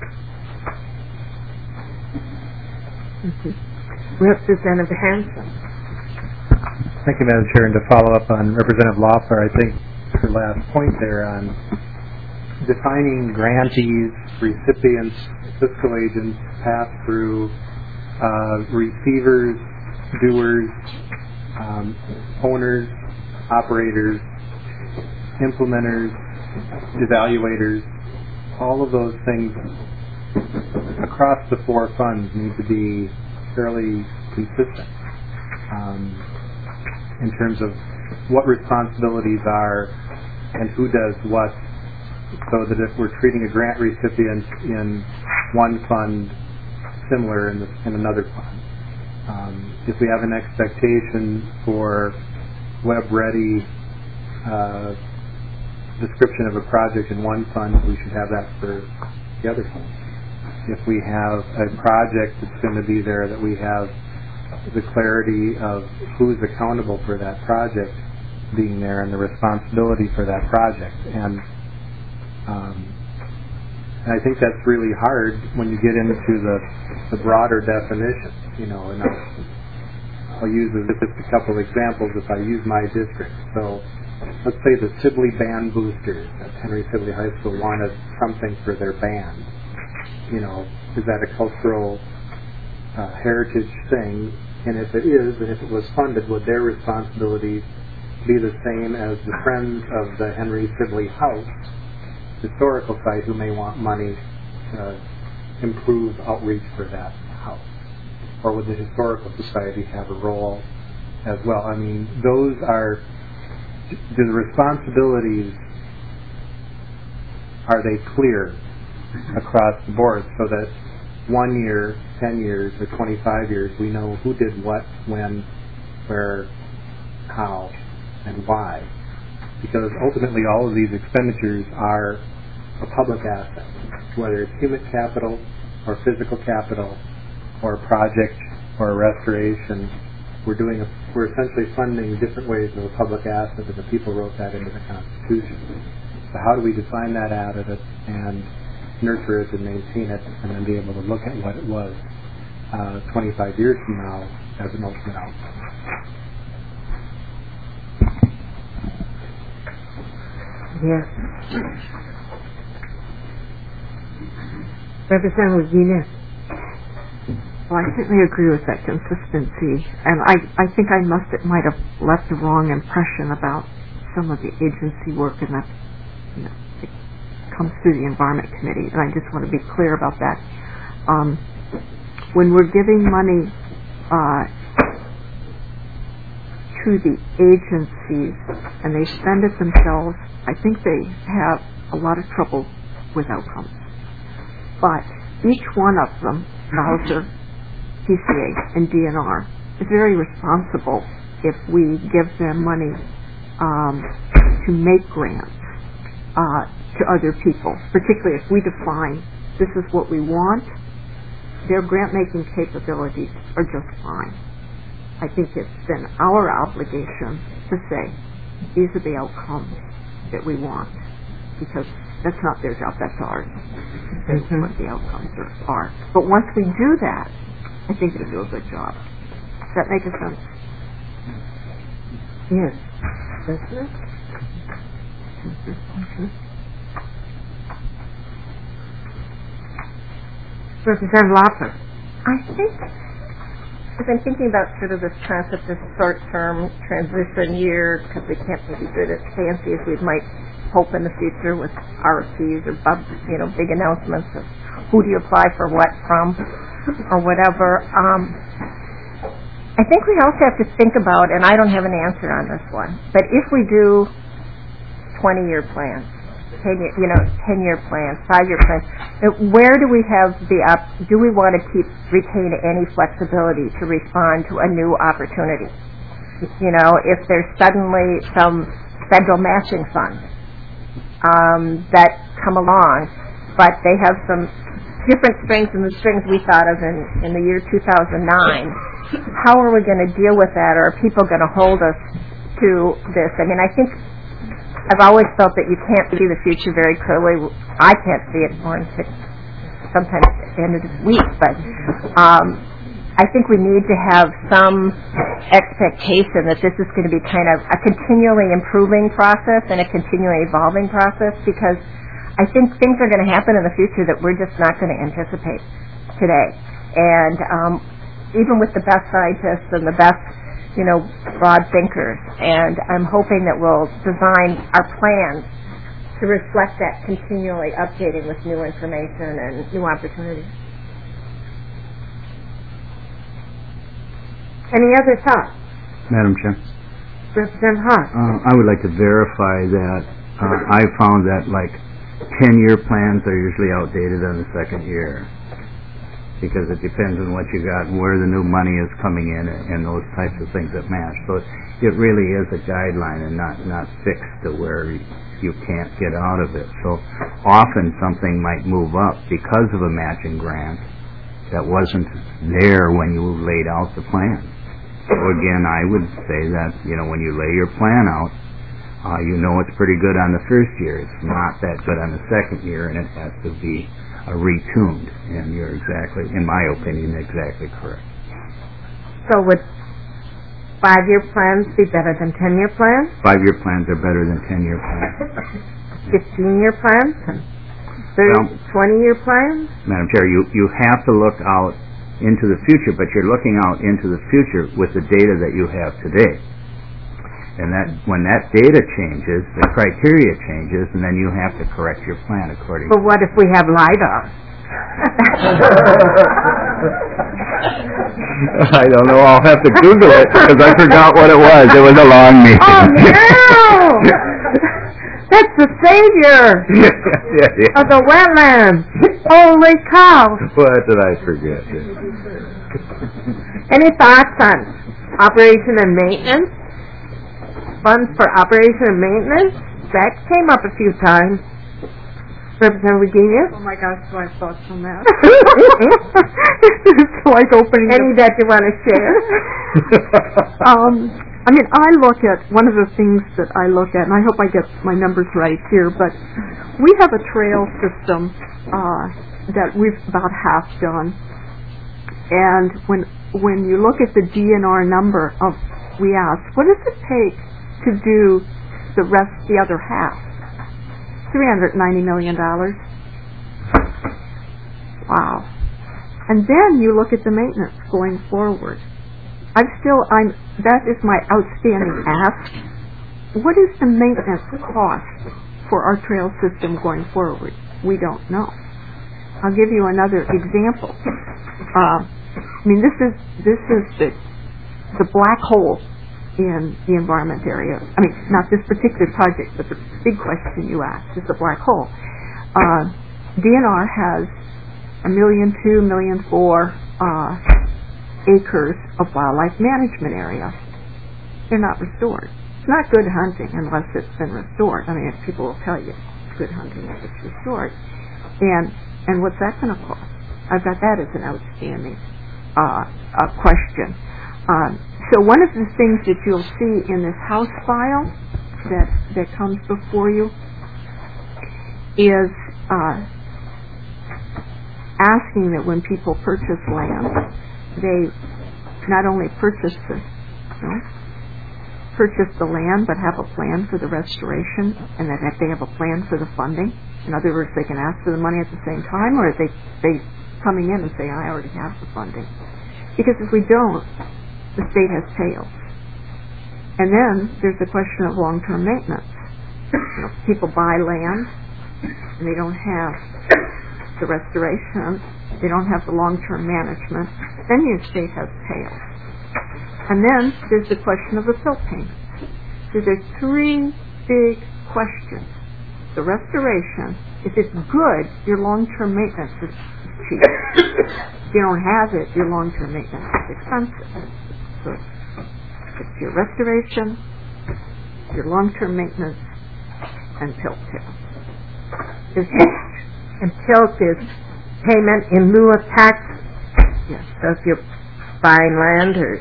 Representative Hanson. Thank you, Madam Chair. And to follow up on Representative Loeffler, I think her last point there on defining grantees, recipients, fiscal agents, pass-through, receivers, doers, owners, operators, implementers, evaluators, all of those things across the four funds need to be fairly consistent in terms of what responsibilities are and who does what, so that if we're treating a grant recipient in one fund similar in another fund. If we have an expectation for web-ready description of a project in one fund, we should have that for the other fund. If we have a project that's going to be there, that we have the clarity of who's accountable for that project being there and the responsibility for that project. And I think that's really hard when you get into the broader definition, and I'll use just a couple examples if I use my district. So let's say the Sibley Band Boosters at Henry Sibley High School wanted something for their band. Is that a cultural heritage thing? And if it is, and if it was funded, would their responsibility be the same as the Friends of the Henry Sibley House historical site who may want money to improve outreach for that house? Or would the Historical Society have a role as well? I mean, do the responsibilities, are they clear across the board so that 1 year, 10 years, or 25 years, we know who did what, when, where, how, and why? Because ultimately all of these expenditures are a public asset, whether it's human capital or physical capital or a project or a restoration. We're essentially funding different ways of a public asset, and the people wrote that into the Constitution. So how do we define that out of it and nurture it and maintain it, and then be able to look at what it was 25 years from now as an ultimate outcome? Yes. Representative Guinness. Well, I certainly agree with that consistency, and I think I might have left a wrong impression about some of the agency work, and that it comes through the Environment Committee, and I just want to be clear about that. When we're giving money to the agencies and they spend it themselves, I think they have a lot of trouble with outcomes. But each one of them, Bowser, PCA, and DNR, is very responsible if we give them money to make grants to other people, particularly if we define this is what we want. Their grant-making capabilities are just fine. I think it's then our obligation to say, these are the outcomes that we want, because that's not their job, that's ours. That's what the outcomes are. But once we do that, I think it'll do a good job. Does that make sense? Yes. Doesn't it? Representative Lopper. I think, as I'm thinking about sort of this concept of short-term transition year, because we can't maybe do it as fancy as we might hope in the future with RFPs or big announcements of who do you apply for what from or whatever. I think we also have to think about, and I don't have an answer on this one, but if we do 20-year plans, 10-year plans, 5-year plans, where do we have do we want to retain any flexibility to respond to a new opportunity? If there's suddenly some federal matching funds that come along, but they have some different strings than the strings we thought of in the year 2009, how are we going to deal with that, or are people going to hold us to this? I mean, I think I've always felt that you can't see the future very clearly. I can't see it more than sometimes at the end of this week, but I think we need to have some expectation that this is going to be kind of a continually improving process and a continually evolving process, because I think things are going to happen in the future that we're just not going to anticipate today. And even with the best scientists and the best broad thinkers, and I'm hoping that we'll design our plans to reflect that continually updating with new information and new opportunities. Any other thoughts? Madam Chair. Representative Hart. I would like to verify that I found that 10-year plans are usually outdated on the second year, because it depends on what you got and where the new money is coming in and those types of things that match. So it really is a guideline and not fixed to where you can't get out of it. So often something might move up because of a matching grant that wasn't there when you laid out the plan. So again, I would say that, when you lay your plan out, it's pretty good on the first year. It's not that good on the second year, and it has to be retuned, and you're exactly, in my opinion, exactly correct. So would 5-year plans be better than 10-year plans? 5-year plans are better than 10-year plans. 15-year plans? 20-year plans? Madam Chair, you have to look out into the future, but you're looking out into the future with the data that you have today. And when that data changes, the criteria changes, and then you have to correct your plan accordingly. But what if we have LiDAR? I don't know. I'll have to Google it because I forgot what it was. It was a long meeting. Oh, no! That's the savior of the wetlands. Holy cow! What did I forget? Any thoughts on operation and maintenance? Funds for operation and maintenance? That came up a few times. Representative Virginia? Oh my gosh, do I have thoughts on that? It's like opening. Any that you want to share? I look at, one of the things that I look at, and I hope I get my numbers right here, but we have a trail system that we've about half done. And when you look at the DNR number we ask, what does it take to do the other half? $390 million. Wow. And then you look at the maintenance going forward. That is my outstanding ask. What is the maintenance cost for our trail system going forward? We don't know. I'll give you another example. This is the black hole in the environment area. Not this particular project, but the big question you asked is the black hole. DNR has 1,200,000, 1,400,000 acres of wildlife management area. They're not restored. It's not good hunting unless it's been restored. People will tell you it's good hunting if it's restored. And what's that going to cost? I've got that as an outstanding question. So one of the things that you'll see in this House file that comes before you is asking that when people purchase land, they not only purchase the land, but have a plan for the restoration, and that they have a plan for the funding. In other words, they can ask for the money at the same time, or they coming in and say, I already have the funding. Because if we don't, the state has tails. And then there's the question of long-term maintenance. People buy land, and they don't have the restoration, they don't have the long-term management, then your state has tails. And then there's the question of the fill payment. So there's three big questions. The restoration, if it's good, your long-term maintenance is cheap. If you don't have it, your long-term maintenance is expensive. So it's your restoration, your long-term maintenance, and tilt tails. And tilt is payment in lieu of tax. Yes. So if you're buying land, or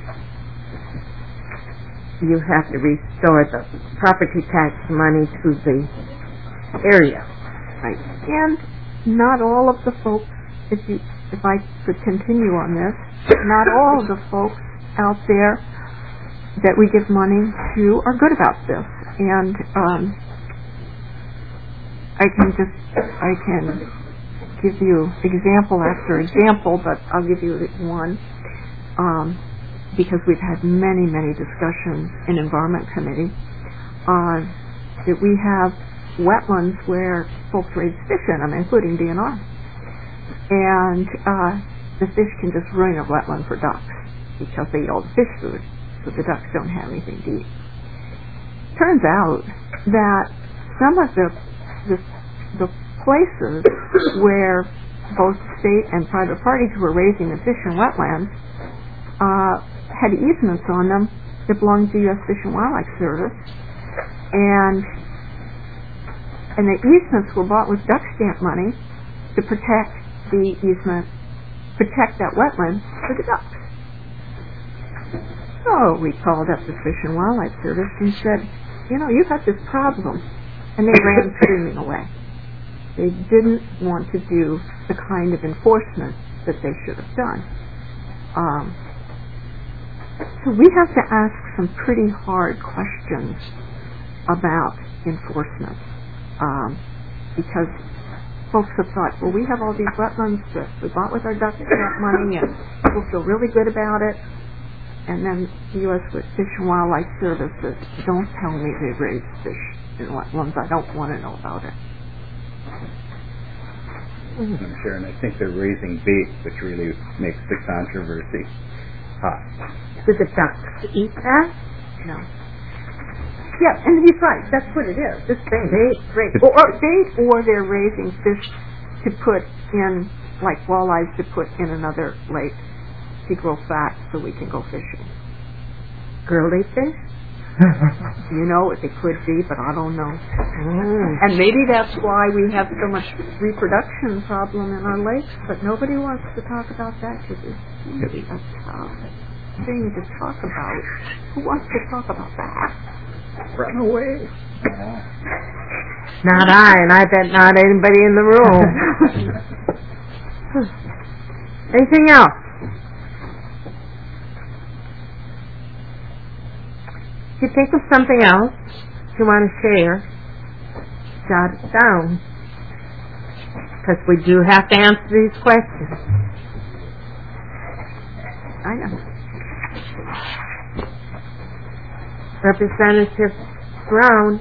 you have to restore the property tax money to the area. Right. And not all of the folks, if I could continue on this, not all of the folks out there that we give money to are good about this. And I can give you example after example, but I'll give you one because we've had many, many discussions in Environment Committee that we have wetlands where folks raise fish in them, including DNR. And the fish can just ruin a wetland for ducks because they eat all the fish food, so the ducks don't have anything to eat. Turns out that some of the places where both state and private parties who were raising the fish in wetlands had easements on them that belonged to the U.S. Fish and Wildlife Service, and the easements were bought with duck stamp money to protect the easement, protect that wetland for the ducks. So we called up the Fish and Wildlife Service and said, you've got this problem, and they ran screaming away. They didn't want to do the kind of enforcement that they should have done. So we have to ask some pretty hard questions about enforcement, because folks have thought, well, we have all these wetlands that we bought with our duck stamp money, and we'll feel really good about it. And then the U.S. Fish and Wildlife Service says, don't tell me they raise fish in wetlands. I don't want to know about it. I'm sure, and I think they're raising bait, which really makes the controversy hot. Did the ducks eat that? No. Yeah, and he's right. That's what it is. It's bait. Bait. Or they're raising fish to put in, like walleyes to put in another lake to grow fat so we can go fishing. Girly fish? It could be, but I don't know. And maybe that's why we have so much reproduction problem in our lakes, but nobody wants to talk about that because it's a tough thing to talk about. Who wants to talk about that? Run away. Not I, and I bet not anybody in the room. Anything else? If you think of something else you want to share, jot it down, because we do have to answer these questions. I know. Representative Brown.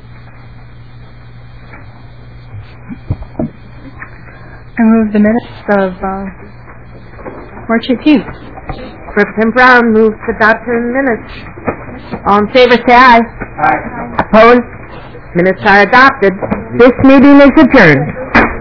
I move the minutes of March 18th. Representative Brown moves to adopt the minutes. All in favor, say aye. Aye. Opposed? Minutes are adopted. This meeting is adjourned.